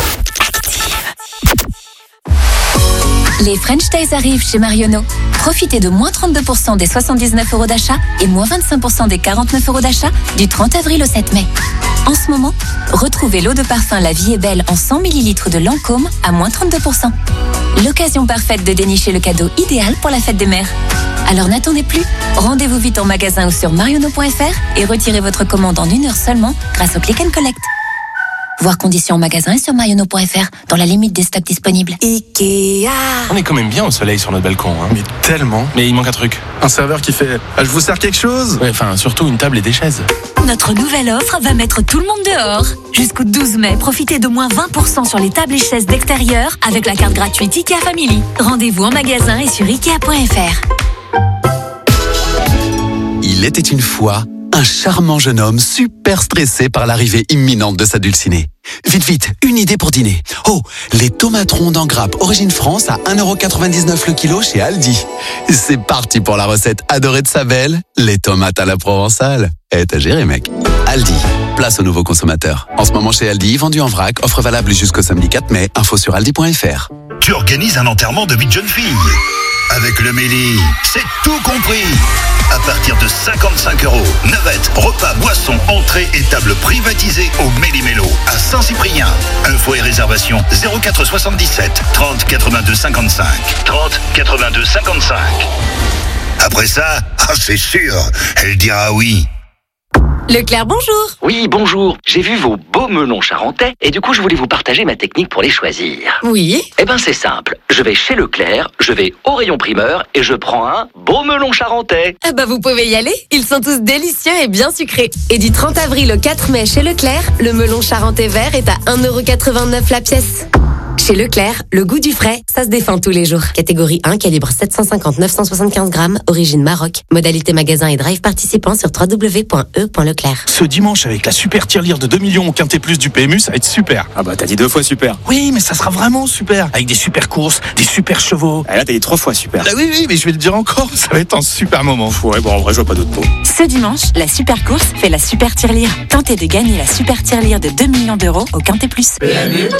Les French Days arrivent chez Marionneau. Profitez de moins trente-deux pour cent des soixante-dix-neuf euros d'achat et moins vingt-cinq pour cent des quarante-neuf euros d'achat du trente avril au sept mai. En ce moment, retrouvez l'eau de parfum La Vie est Belle en cent millilitres de Lancôme à moins trente-deux pour cent. L'occasion parfaite de dénicher le cadeau idéal pour la fête des mères. Alors n'attendez plus, rendez-vous vite en magasin ou sur marionneau point f r et retirez votre commande en une heure seulement grâce au Click and Collect. Voir conditions en magasin et sur marionneau point f r dans la limite des stocks disponibles. Ikea. On est quand même bien au soleil sur notre balcon, hein. Mais tellement. Mais il manque un truc. Un serveur qui fait ah, je vous sers quelque chose. Ouais, enfin, surtout une table et des chaises. Notre nouvelle offre va mettre tout le monde dehors. Jusqu'au douze mai, profitez de moins vingt pour cent sur les tables et chaises d'extérieur avec la carte gratuite Ikea Family. Rendez-vous en magasin et sur ikea point f r. Il était une fois un charmant jeune homme super stressé par l'arrivée imminente de sa dulcinée. Vite, vite, une idée pour dîner. Oh, les tomates rondes en grappe Origine France à un euro quatre-vingt-dix-neuf le kilo chez Aldi. C'est parti pour la recette adorée de sa belle, les tomates à la provençale. Eh, t'as géré, mec. Aldi, place aux nouveaux consommateurs. En ce moment chez Aldi, vendu en vrac, offre valable jusqu'au samedi quatre mai. Info sur aldi point f r. Tu organises un enterrement de vie de jeune fille. Avec le Méli, c'est tout compris. À partir de cinquante-cinq euros, navette, repas, boissons, entrée et table privatisée au Méli-Mélo à Saint-Cyprien. Info et réservation zéro quatre soixante-dix-sept trente quatre-vingt-deux cinquante-cinq. trente quatre-vingt-deux cinquante-cinq. Après ça, ah, c'est sûr, elle dira oui. Leclerc, bonjour. Oui, bonjour. J'ai vu vos beaux melons charentais et du coup, je voulais vous partager ma technique pour les choisir. Oui. Eh ben, c'est simple. Je vais chez Leclerc, je vais au rayon primeur et je prends un beau melon charentais. Ah bah, vous pouvez y aller. Ils sont tous délicieux et bien sucrés. Et du trente avril au quatre mai chez Leclerc, le melon charentais vert est à un euro quatre-vingt-neuf la pièce. Chez Leclerc, le goût du frais, ça se défend tous les jours. Catégorie un, calibre sept cent cinquante neuf cent soixante-quinze grammes, origine Maroc. Modalité magasin et drive participant sur w w w point e point leclerc. Ce dimanche, avec la super tirelire de deux millions au Quintet Plus du P M U, ça va être super. Ah bah t'as dit deux fois super. Oui, mais ça sera vraiment super. Avec des super courses, des super chevaux. Ah là t'as dit trois fois super. Ah oui, oui, mais je vais le dire encore, ça va être un super moment. Ouais, bon, en vrai, je vois pas d'autres mots. Ce dimanche, la super course fait la super tirelire. Tentez de gagner la super tirelire de deux millions d'euros au Quintet Plus. P M U.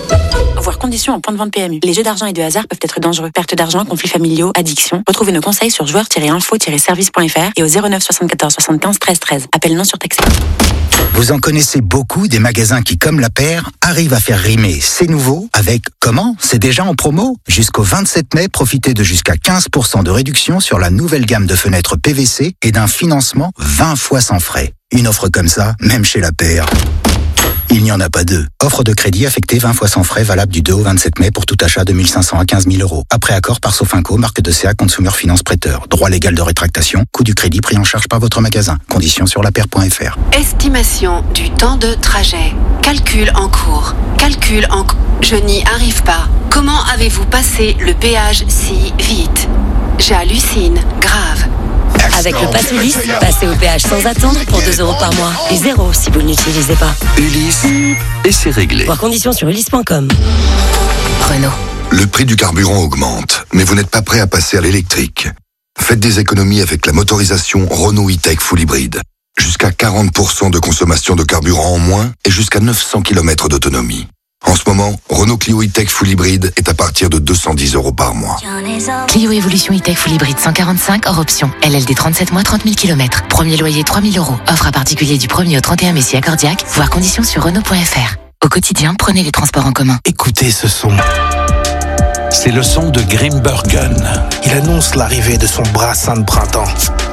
Voir conditions en point de vente P M U. Les jeux d'argent et de hasard peuvent être dangereux. Perte d'argent, conflits familiaux, addiction. Retrouvez nos conseils sur joueurs tiret info tiret service point f r et au zéro neuf soixante-quatorze soixante-quinze treize treize. Appel non surtaxé. Vous en connaissez beaucoup des magasins qui, comme la paire, arrivent à faire rimer c'est nouveau avec comment c'est déjà en promo. Jusqu'au vingt-sept mai, profitez de jusqu'à quinze pour cent de réduction sur la nouvelle gamme de fenêtres P V C et d'un financement vingt fois sans frais. Une offre comme ça, même chez la paire, il n'y en a pas deux. Offre de crédit affectée vingt fois sans frais, valable du deux au vingt-sept mai pour tout achat de mille cinq cents à quinze mille euros. Après accord par Sofinco, marque de C A Consumer Finance Prêteur. Droit légal de rétractation, coût du crédit pris en charge par votre magasin. Conditions sur la paire point f r. Estimation du temps de trajet. Calcul en cours. Calcul en cours. Je n'y arrive pas. Comment avez-vous passé le péage si vite? J'hallucine. Grave. Avec le Pass Ulysse, passez au péage sans attendre pour deux euros par mois. Et zéro si vous ne l'utilisez pas. Ulysse, et c'est réglé. Voir conditions sur ulysse point com. Renault. Le prix du carburant augmente, mais vous n'êtes pas prêt à passer à l'électrique. Faites des économies avec la motorisation Renault E-Tech Full Hybrid. Jusqu'à quarante pour cent de consommation de carburant en moins et jusqu'à neuf cents kilomètres d'autonomie. En ce moment, Renault Clio E-Tech Full Hybrid est à partir de deux cent dix euros par mois. Clio Evolution E-Tech Full Hybrid cent quarante-cinq hors option. L L D trente-sept mois, trente mille kilomètres. Premier loyer trois mille euros. Offre à particulier du premier au trente et un mai si accordiaque. Voir conditions sur Renault point f r. Au quotidien, prenez les transports en commun. Écoutez ce son. C'est le son de Grimbergen. Il annonce l'arrivée de son brassin de printemps.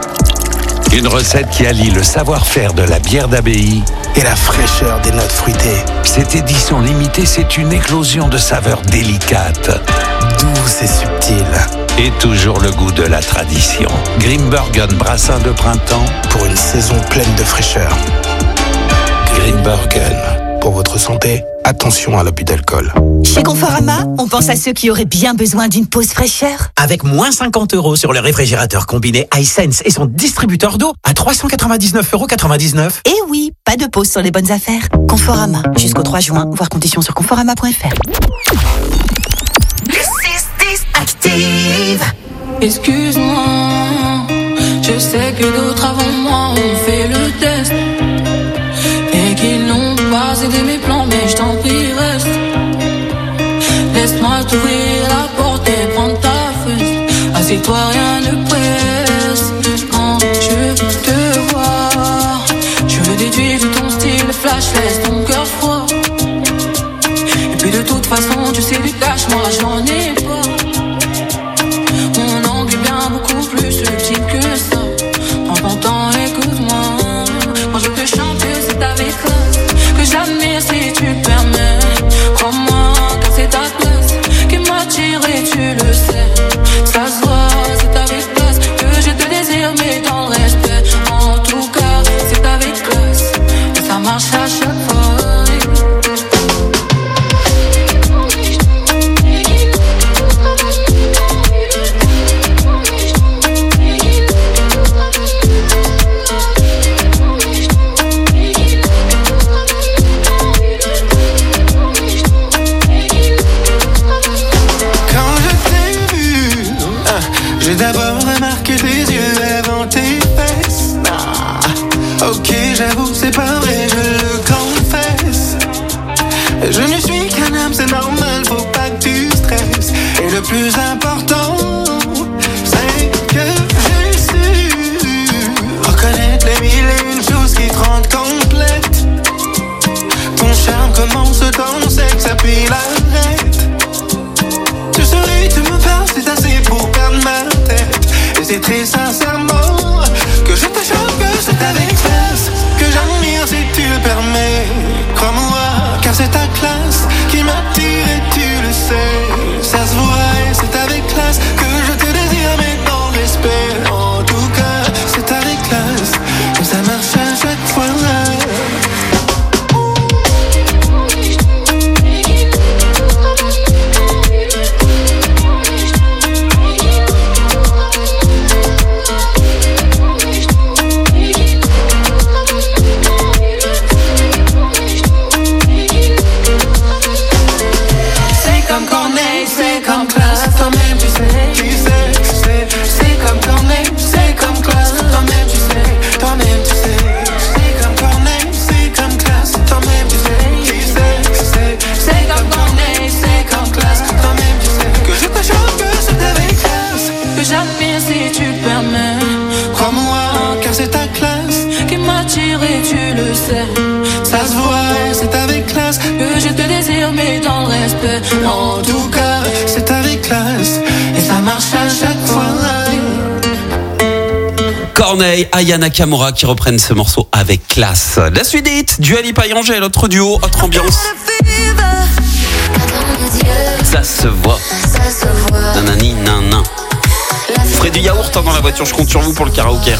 Une recette qui allie le savoir-faire de la bière d'abbaye et la fraîcheur des notes fruitées. Cette édition limitée, c'est une éclosion de saveurs délicates, douces et subtiles. Et toujours le goût de la tradition. Grimbergen brassin de printemps pour une saison pleine de fraîcheur. Grimbergen. Pour votre santé, attention à l'abus d'alcool. Chez Conforama, on pense à ceux qui auraient bien besoin d'une pause fraîcheur. Avec moins cinquante euros sur le réfrigérateur combiné iSense et son distributeur d'eau à trois cent quatre-vingt-dix-neuf euros quatre-vingt-dix-neuf. Et oui, pas de pause sur les bonnes affaires. Conforama, jusqu'au trois juin, voir conditions sur conforama point f r. Active. Excuse-moi, je sais que d'autres avant moi ont fait le test et qu'ils n'ont pas aidé mes plans, mais je t'en prie reste. Laisse-moi t'ouvrir la porte et prendre ta fesse. Assieds-toi, rien ne presse. Quand je te vois, je le déduis de ton style flash, laisse ton cœur froid. Et puis de toute façon, tu sais du cash, moi j'en ai pas. Mon angle est bien beaucoup plus subtil que ça. Prends ton temps, écoute-moi. Moi je peux chanter, c'est avec classe que j'admire si tu peux. le plus important, c'est que j'ai su reconnaître les mille et une choses qui te rendent complète. Ton charme commence dans le sexe, puis l'arrête. Tu souris, tu me parles, c'est assez pour perdre ma tête. Et c'est très sincèrement que je te chante, que c'est avec classe que j'admire si tu le permets. Crois-moi, car c'est ta classe qui m'attire et tu le sais. Ça se voit et c'est avec classe que je te désire, mais dans le respect. En tout cas, c'est avec classe que ça marche à chaque fois. Et tu le sais, ça se voit, c'est avec classe que je te désire, mais dans le respect. En tout cas, c'est avec classe et ça marche à chaque fois. Corneille, Aya Nakamura qui reprennent ce morceau avec classe. La suite des hits, Dua Lipa et Angèle, autre duo, autre ambiance. Ça se voit. Nanani, nanan. Vous ferez du yaourt dans la voiture, je compte sur vous pour le karaoké.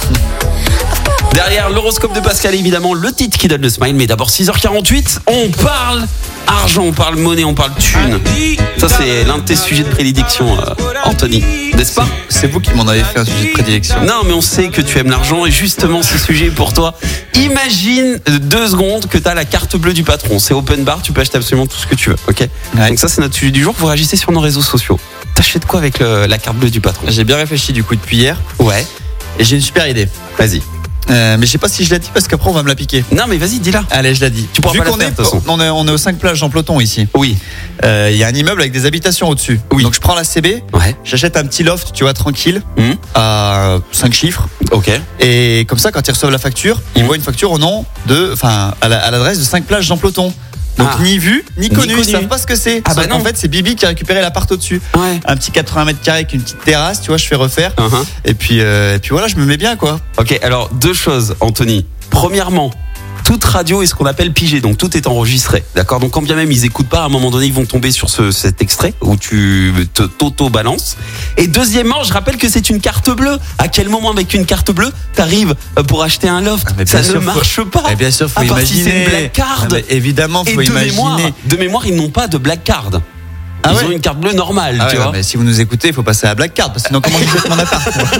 Derrière l'horoscope de Pascal, évidemment, le titre qui donne le smile. Mais d'abord, six heures quarante-huit, on parle argent, on parle monnaie, on parle thune. Ça, c'est l'un de tes sujets de prédilection, euh, Anthony, n'est-ce pas? C'est vous qui m'en avez fait un sujet de prédilection. Non, mais on sait que tu aimes l'argent et justement, ce sujet est pour toi. Imagine deux secondes que tu as la carte bleue du patron. C'est open bar, tu peux acheter absolument tout ce que tu veux, ok? Ouais. Donc ça, c'est notre sujet du jour. Vous réagissez sur nos réseaux sociaux. T'achètes quoi avec le, la carte bleue du patron? J'ai bien réfléchi du coup depuis hier. Ouais. Et j'ai une super idée. Vas-y. Euh, mais je sais pas si je l'ai dit parce qu'après on va me la piquer. Non mais vas-y, dis-la. Allez, je la dis. Tu pourras Vu pas la qu'on faire, est, de toute façon. on est, on est aux cinq plages en peloton ici. Oui. Il euh, y a un immeuble avec des habitations au-dessus. Oui. Donc je prends la C B. Ouais. J'achète un petit loft, tu vois, tranquille, Mmh. à cinq chiffres. Ok. Et comme ça, quand ils reçoivent la facture, ils voient une facture au nom de, enfin, à la- à l'adresse de cinq plages Jean Peloton. Donc Ah. ni vu, ni Ni connu, ils connu. savent pas ce que c'est. Ah bah Sauf qu'en non. fait, c'est Bibi qui a récupéré l'appart au-dessus. Ouais. Un petit quatre-vingts mètres carrés avec une petite terrasse, tu vois, je fais refaire. Uh-huh. Et puis, euh, et puis voilà, je me mets bien, quoi. Ok, alors deux choses, Anthony. Premièrement, toute radio est ce qu'on appelle pigé, donc tout est enregistré, d'accord? Donc quand bien même ils écoutent pas, à un moment donné ils vont tomber sur ce, cet extrait où tu te t'auto-balances. Et deuxièmement, je rappelle que c'est une carte bleue. À quel moment avec une carte bleue t'arrives pour acheter un loft? Ah, mais Ça bien ne sûr, faut- marche pas. Eh bien sûr, faut à part si imaginer. c'est une black card. Ah, mais évidemment, Et faut de imaginer. mémoire, de mémoire, ils n'ont pas de black card. Ah Ils ouais ont une carte bleue normale, Ah tu ouais, vois. mais si vous nous écoutez, il faut passer à la black card, parce que sinon comment vous faites mon appart moi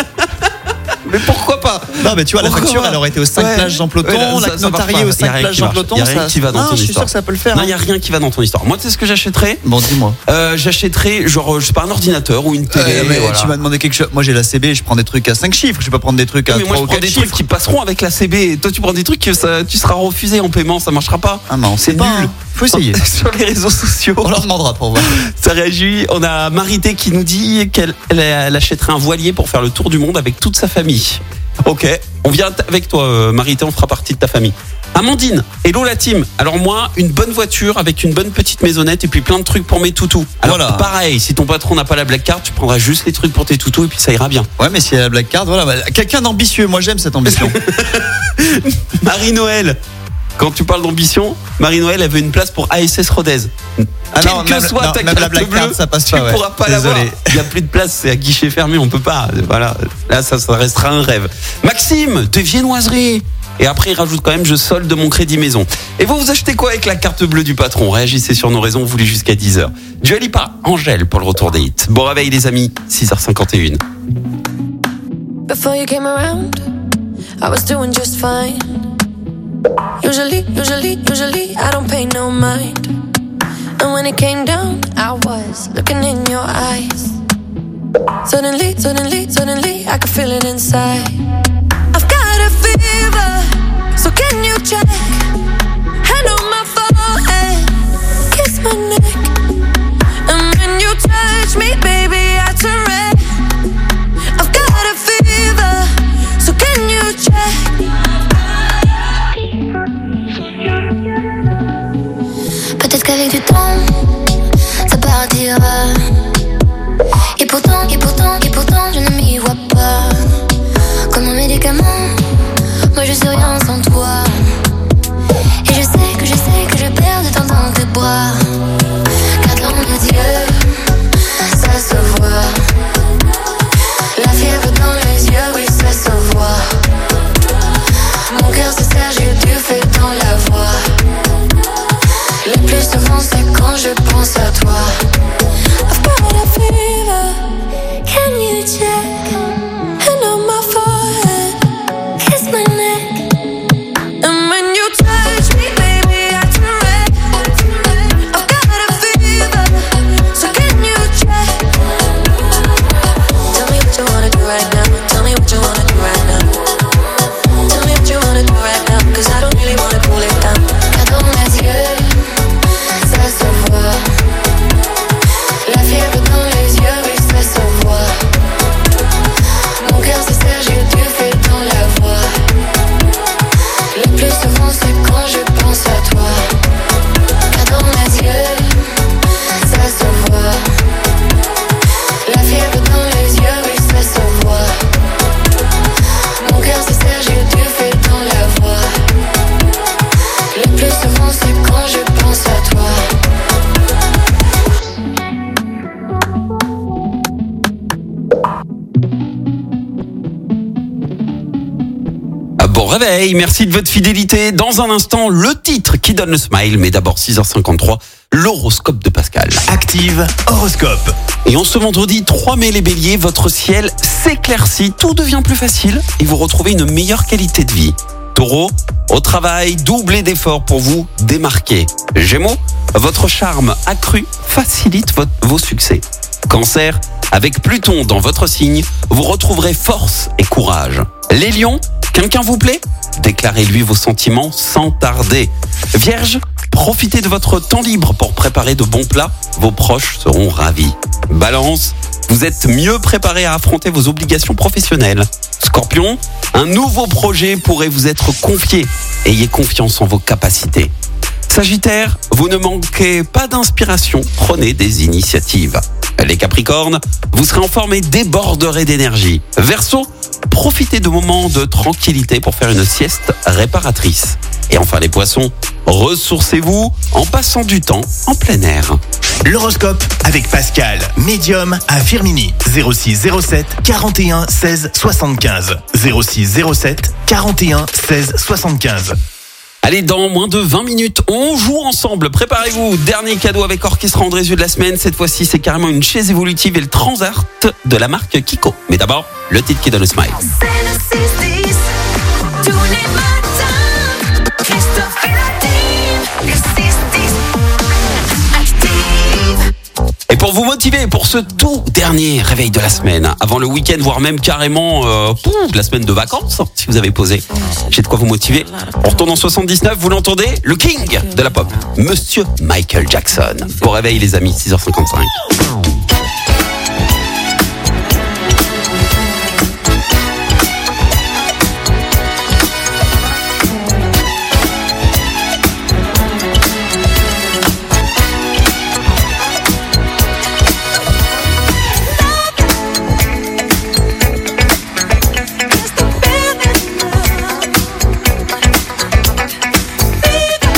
Mais pourquoi pas? Non, mais tu vois, la Pourquoi facture, pas elle aurait été aux cinq Ouais. plages Jean Peloton, Ouais, là, ça- la ça marche notariée pas. aux Y a cinq rien plages qui Jean marche. Peloton. Y a rien ça- qui va dans non, ton je suis sûr histoire. que ça peut le faire. Non, il hein. n'y a rien qui va dans ton histoire. Moi, tu sais ce que j'achèterais? Bon, dis-moi. Euh, j'achèterais, genre, je sais pas, un ordinateur ou une télé. Euh, mais voilà. tu m'as demandé quelque chose. Moi, j'ai la C B, je prends des trucs à cinq chiffres. Je vais pas prendre des trucs à Oui, mais moi, trois je ou prends quatre des chiffres. trucs qui passeront avec la C B. Et toi, tu prends des trucs que ça, tu seras refusé en paiement, ça marchera pas. Ah, mais on sait C'est pas. nul. hein. Faut essayer. Sur les réseaux sociaux. On leur demandera pour voir. Ça réagit. On a Marité qui nous dit qu'elle elle, elle achèterait un voilier pour faire le tour du monde avec toute sa famille. Ok, on vient t- avec toi, euh, Marité, on fera partie de ta famille. Amandine, hello la team. Alors moi, une bonne voiture avec une bonne petite maisonnette et puis plein de trucs pour mes toutous. Alors Voilà. pareil, si ton patron n'a pas la black card, tu prendras juste les trucs pour tes toutous et puis ça ira bien. Ouais, mais s'il y a la black card, voilà. bah, quelqu'un d'ambitieux. Moi, j'aime cette ambition. Marie-Noël, quand tu parles d'ambition, Marie-Noël, elle veut une place pour A S S Rodez. Ah Quelle non, que même- soit non, ta même la carte black bleue, card, ça passe tu pas, ouais. pourras pas Désolé. l'avoir. Il y a plus de place, c'est à guichet fermé, on peut pas. Voilà, là ça, ça restera un rêve. Maxime, des viennoiseries. Et après, il rajoute quand même, je solde mon crédit maison. Et vous, vous achetez quoi avec la carte bleue du patron? Réagissez sur nos réseaux, vous voulez jusqu'à dix heures. Dua Lipa, Angèle pour le retour des hits. Bon réveil les amis, six heures cinquante et un. Before you came around, I was doing just fine. Usually, usually, usually, I don't pay no mind. And when it came down, I was looking in your eyes. Suddenly, suddenly, suddenly, I could feel it inside. I've got a fever, so can you check? Hand on my forehead, kiss my neck. And when you touch me pense à toi. I've got a fever, can you check? Hand on my forehead, kiss my neck. And when you touch me, baby, I turn red. I've got a fever, so can you check? Tell me what you wanna do right now. Tell me what you wanna do right now. Tell me what you wanna do right now, 'cause I don't really wanna cool it down. Regarde dans mes yeux, ça se voit. La fièvre dans les yeux, oui, ça se voit. Mon cœur se serre, j'ai du feu dans la voix. Le plus souvent, c'est quand je pense à toi. Regarde dans mes yeux, ça se voit. La fièvre dans les yeux, oui, ça se voit. Mon cœur se serre, j'ai du feu dans la voix. Le plus souvent, c'est quand je pense à toi. Ah, bon réveil, merci de votre fidélité. Dans un instant, le titre qui donne le smile, mais d'abord six heures cinquante-trois, l'horoscope de Pascal. Active horoscope. Et en ce vendredi trois mai les béliers, votre ciel s'éclaircit, tout devient plus facile et vous retrouvez une meilleure qualité de vie. Taureau, au travail, doublez d'efforts pour vous démarquer. Gémeaux, votre charme accru facilite votre- vos succès. Cancer, avec Pluton dans votre signe, vous retrouverez force et courage. Les lions, quelqu'un vous plaît? Déclarez-lui vos sentiments sans tarder. Vierge, profitez de votre temps libre pour préparer de bons plats, vos proches seront ravis. Balance, vous êtes mieux préparé à affronter vos obligations professionnelles. Scorpion, un nouveau projet pourrait vous être confié. Ayez confiance en vos capacités. Sagittaire, vous ne manquez pas d'inspiration, prenez des initiatives. Les Capricornes, vous serez en forme et déborderez d'énergie. Verseau, profitez de moments de tranquillité pour faire une sieste réparatrice. Et enfin les Poissons, ressourcez-vous en passant du temps en plein air. L'horoscope avec Pascal, médium à Firmini. zéro six zéro sept quarante et un seize soixante-quinze. zéro six zéro sept quarante et un seize soixante-quinze. Allez, dans moins de vingt minutes, on joue ensemble. Préparez-vous. Dernier cadeau avec Orchestre Andrézieux de la semaine. Cette fois-ci, c'est carrément une chaise évolutive et le Transart de la marque Kiko. Mais d'abord, le titre qui donne le smile. C'est le six dix, tous les matins. Christophe et la team, le six dix. Active. Et pour vous motiver pour ce tout dernier réveil de la semaine, avant le week-end, voire même carrément euh, pouf, la semaine de vacances, si vous avez posé, j'ai de quoi vous motiver. On retourne en soixante-dix-neuf, vous l'entendez, le king de la pop, Monsieur Michael Jackson. Bon réveil les amis, six heures cinquante-cinq.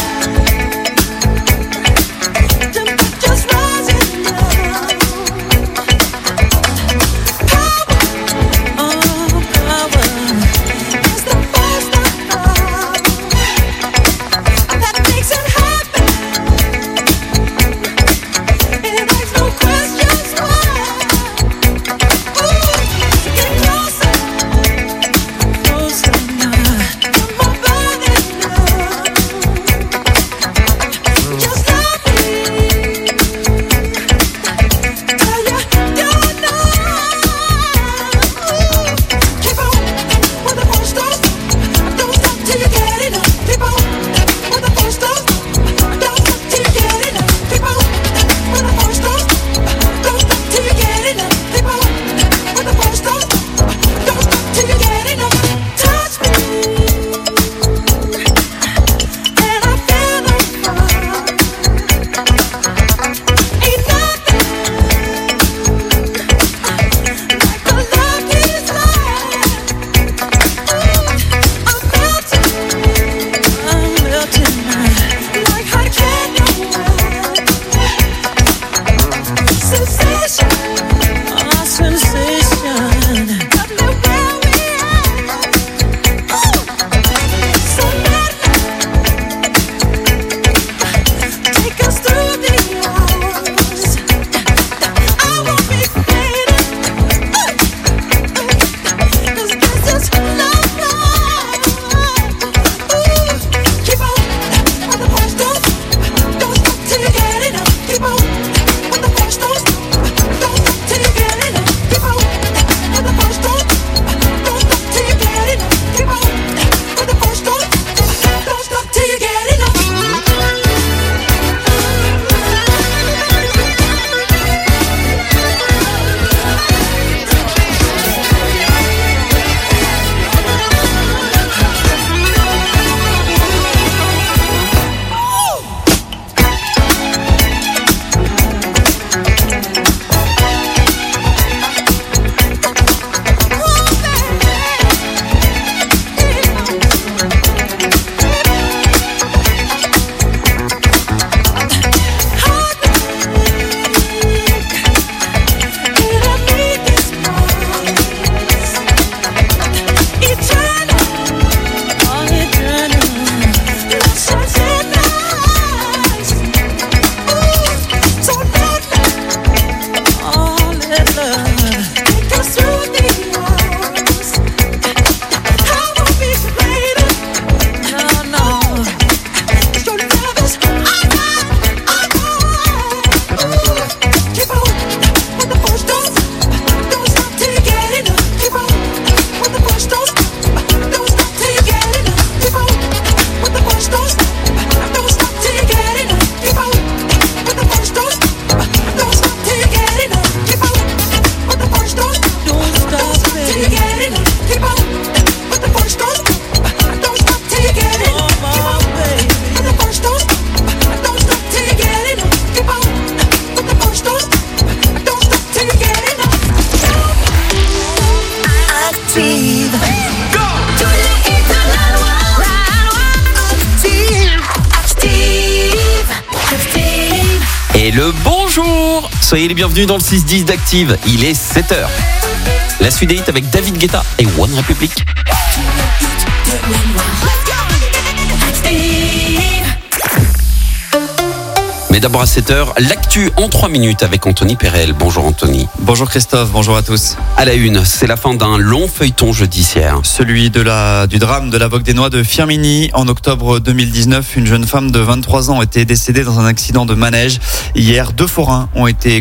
Just rising up. bonjour. Soyez les bienvenus dans le six dix d'Active. Il est sept heures. La suite des hits avec David Guetta et One Republic. Mais d'abord à sept heures, l'actu en trois minutes avec Anthony Perel. Bonjour Anthony. Bonjour Christophe, bonjour à tous. À la une, c'est la fin d'un long feuilleton judiciaire. Celui de la, du drame de la Vosges-des-Noix de Firminy. En octobre deux mille dix-neuf, une jeune femme de vingt-trois ans était décédée dans un accident de manège. Hier, deux forains ont été